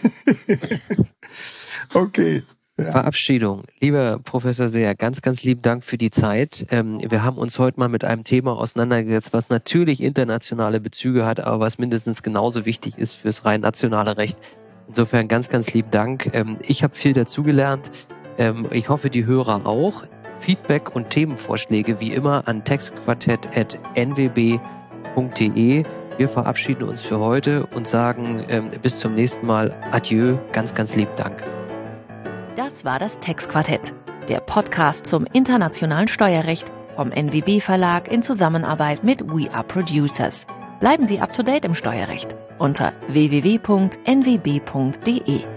[SPEAKER 1] Okay. Ja.
[SPEAKER 3] Verabschiedung. Lieber Professor Seher, ganz, ganz lieben Dank für die Zeit. Ähm, wir haben uns heute mal mit einem Thema auseinandergesetzt, was natürlich internationale Bezüge hat, aber was mindestens genauso wichtig ist fürs rein nationale Recht. Insofern ganz, ganz lieben Dank. Ähm, ich habe viel dazugelernt. Ähm, ich hoffe, die Hörer auch. Feedback und Themenvorschläge wie immer an textquartett at n w b punkt d e. Wir verabschieden uns für heute und sagen ähm, bis zum nächsten Mal. Adieu. Ganz, ganz lieben Dank.
[SPEAKER 5] Das war das Textquartett, der Podcast zum internationalen Steuerrecht vom N W B Verlag in Zusammenarbeit mit We Are Producers. Bleiben Sie up to date im Steuerrecht unter w w w punkt n w b punkt d e.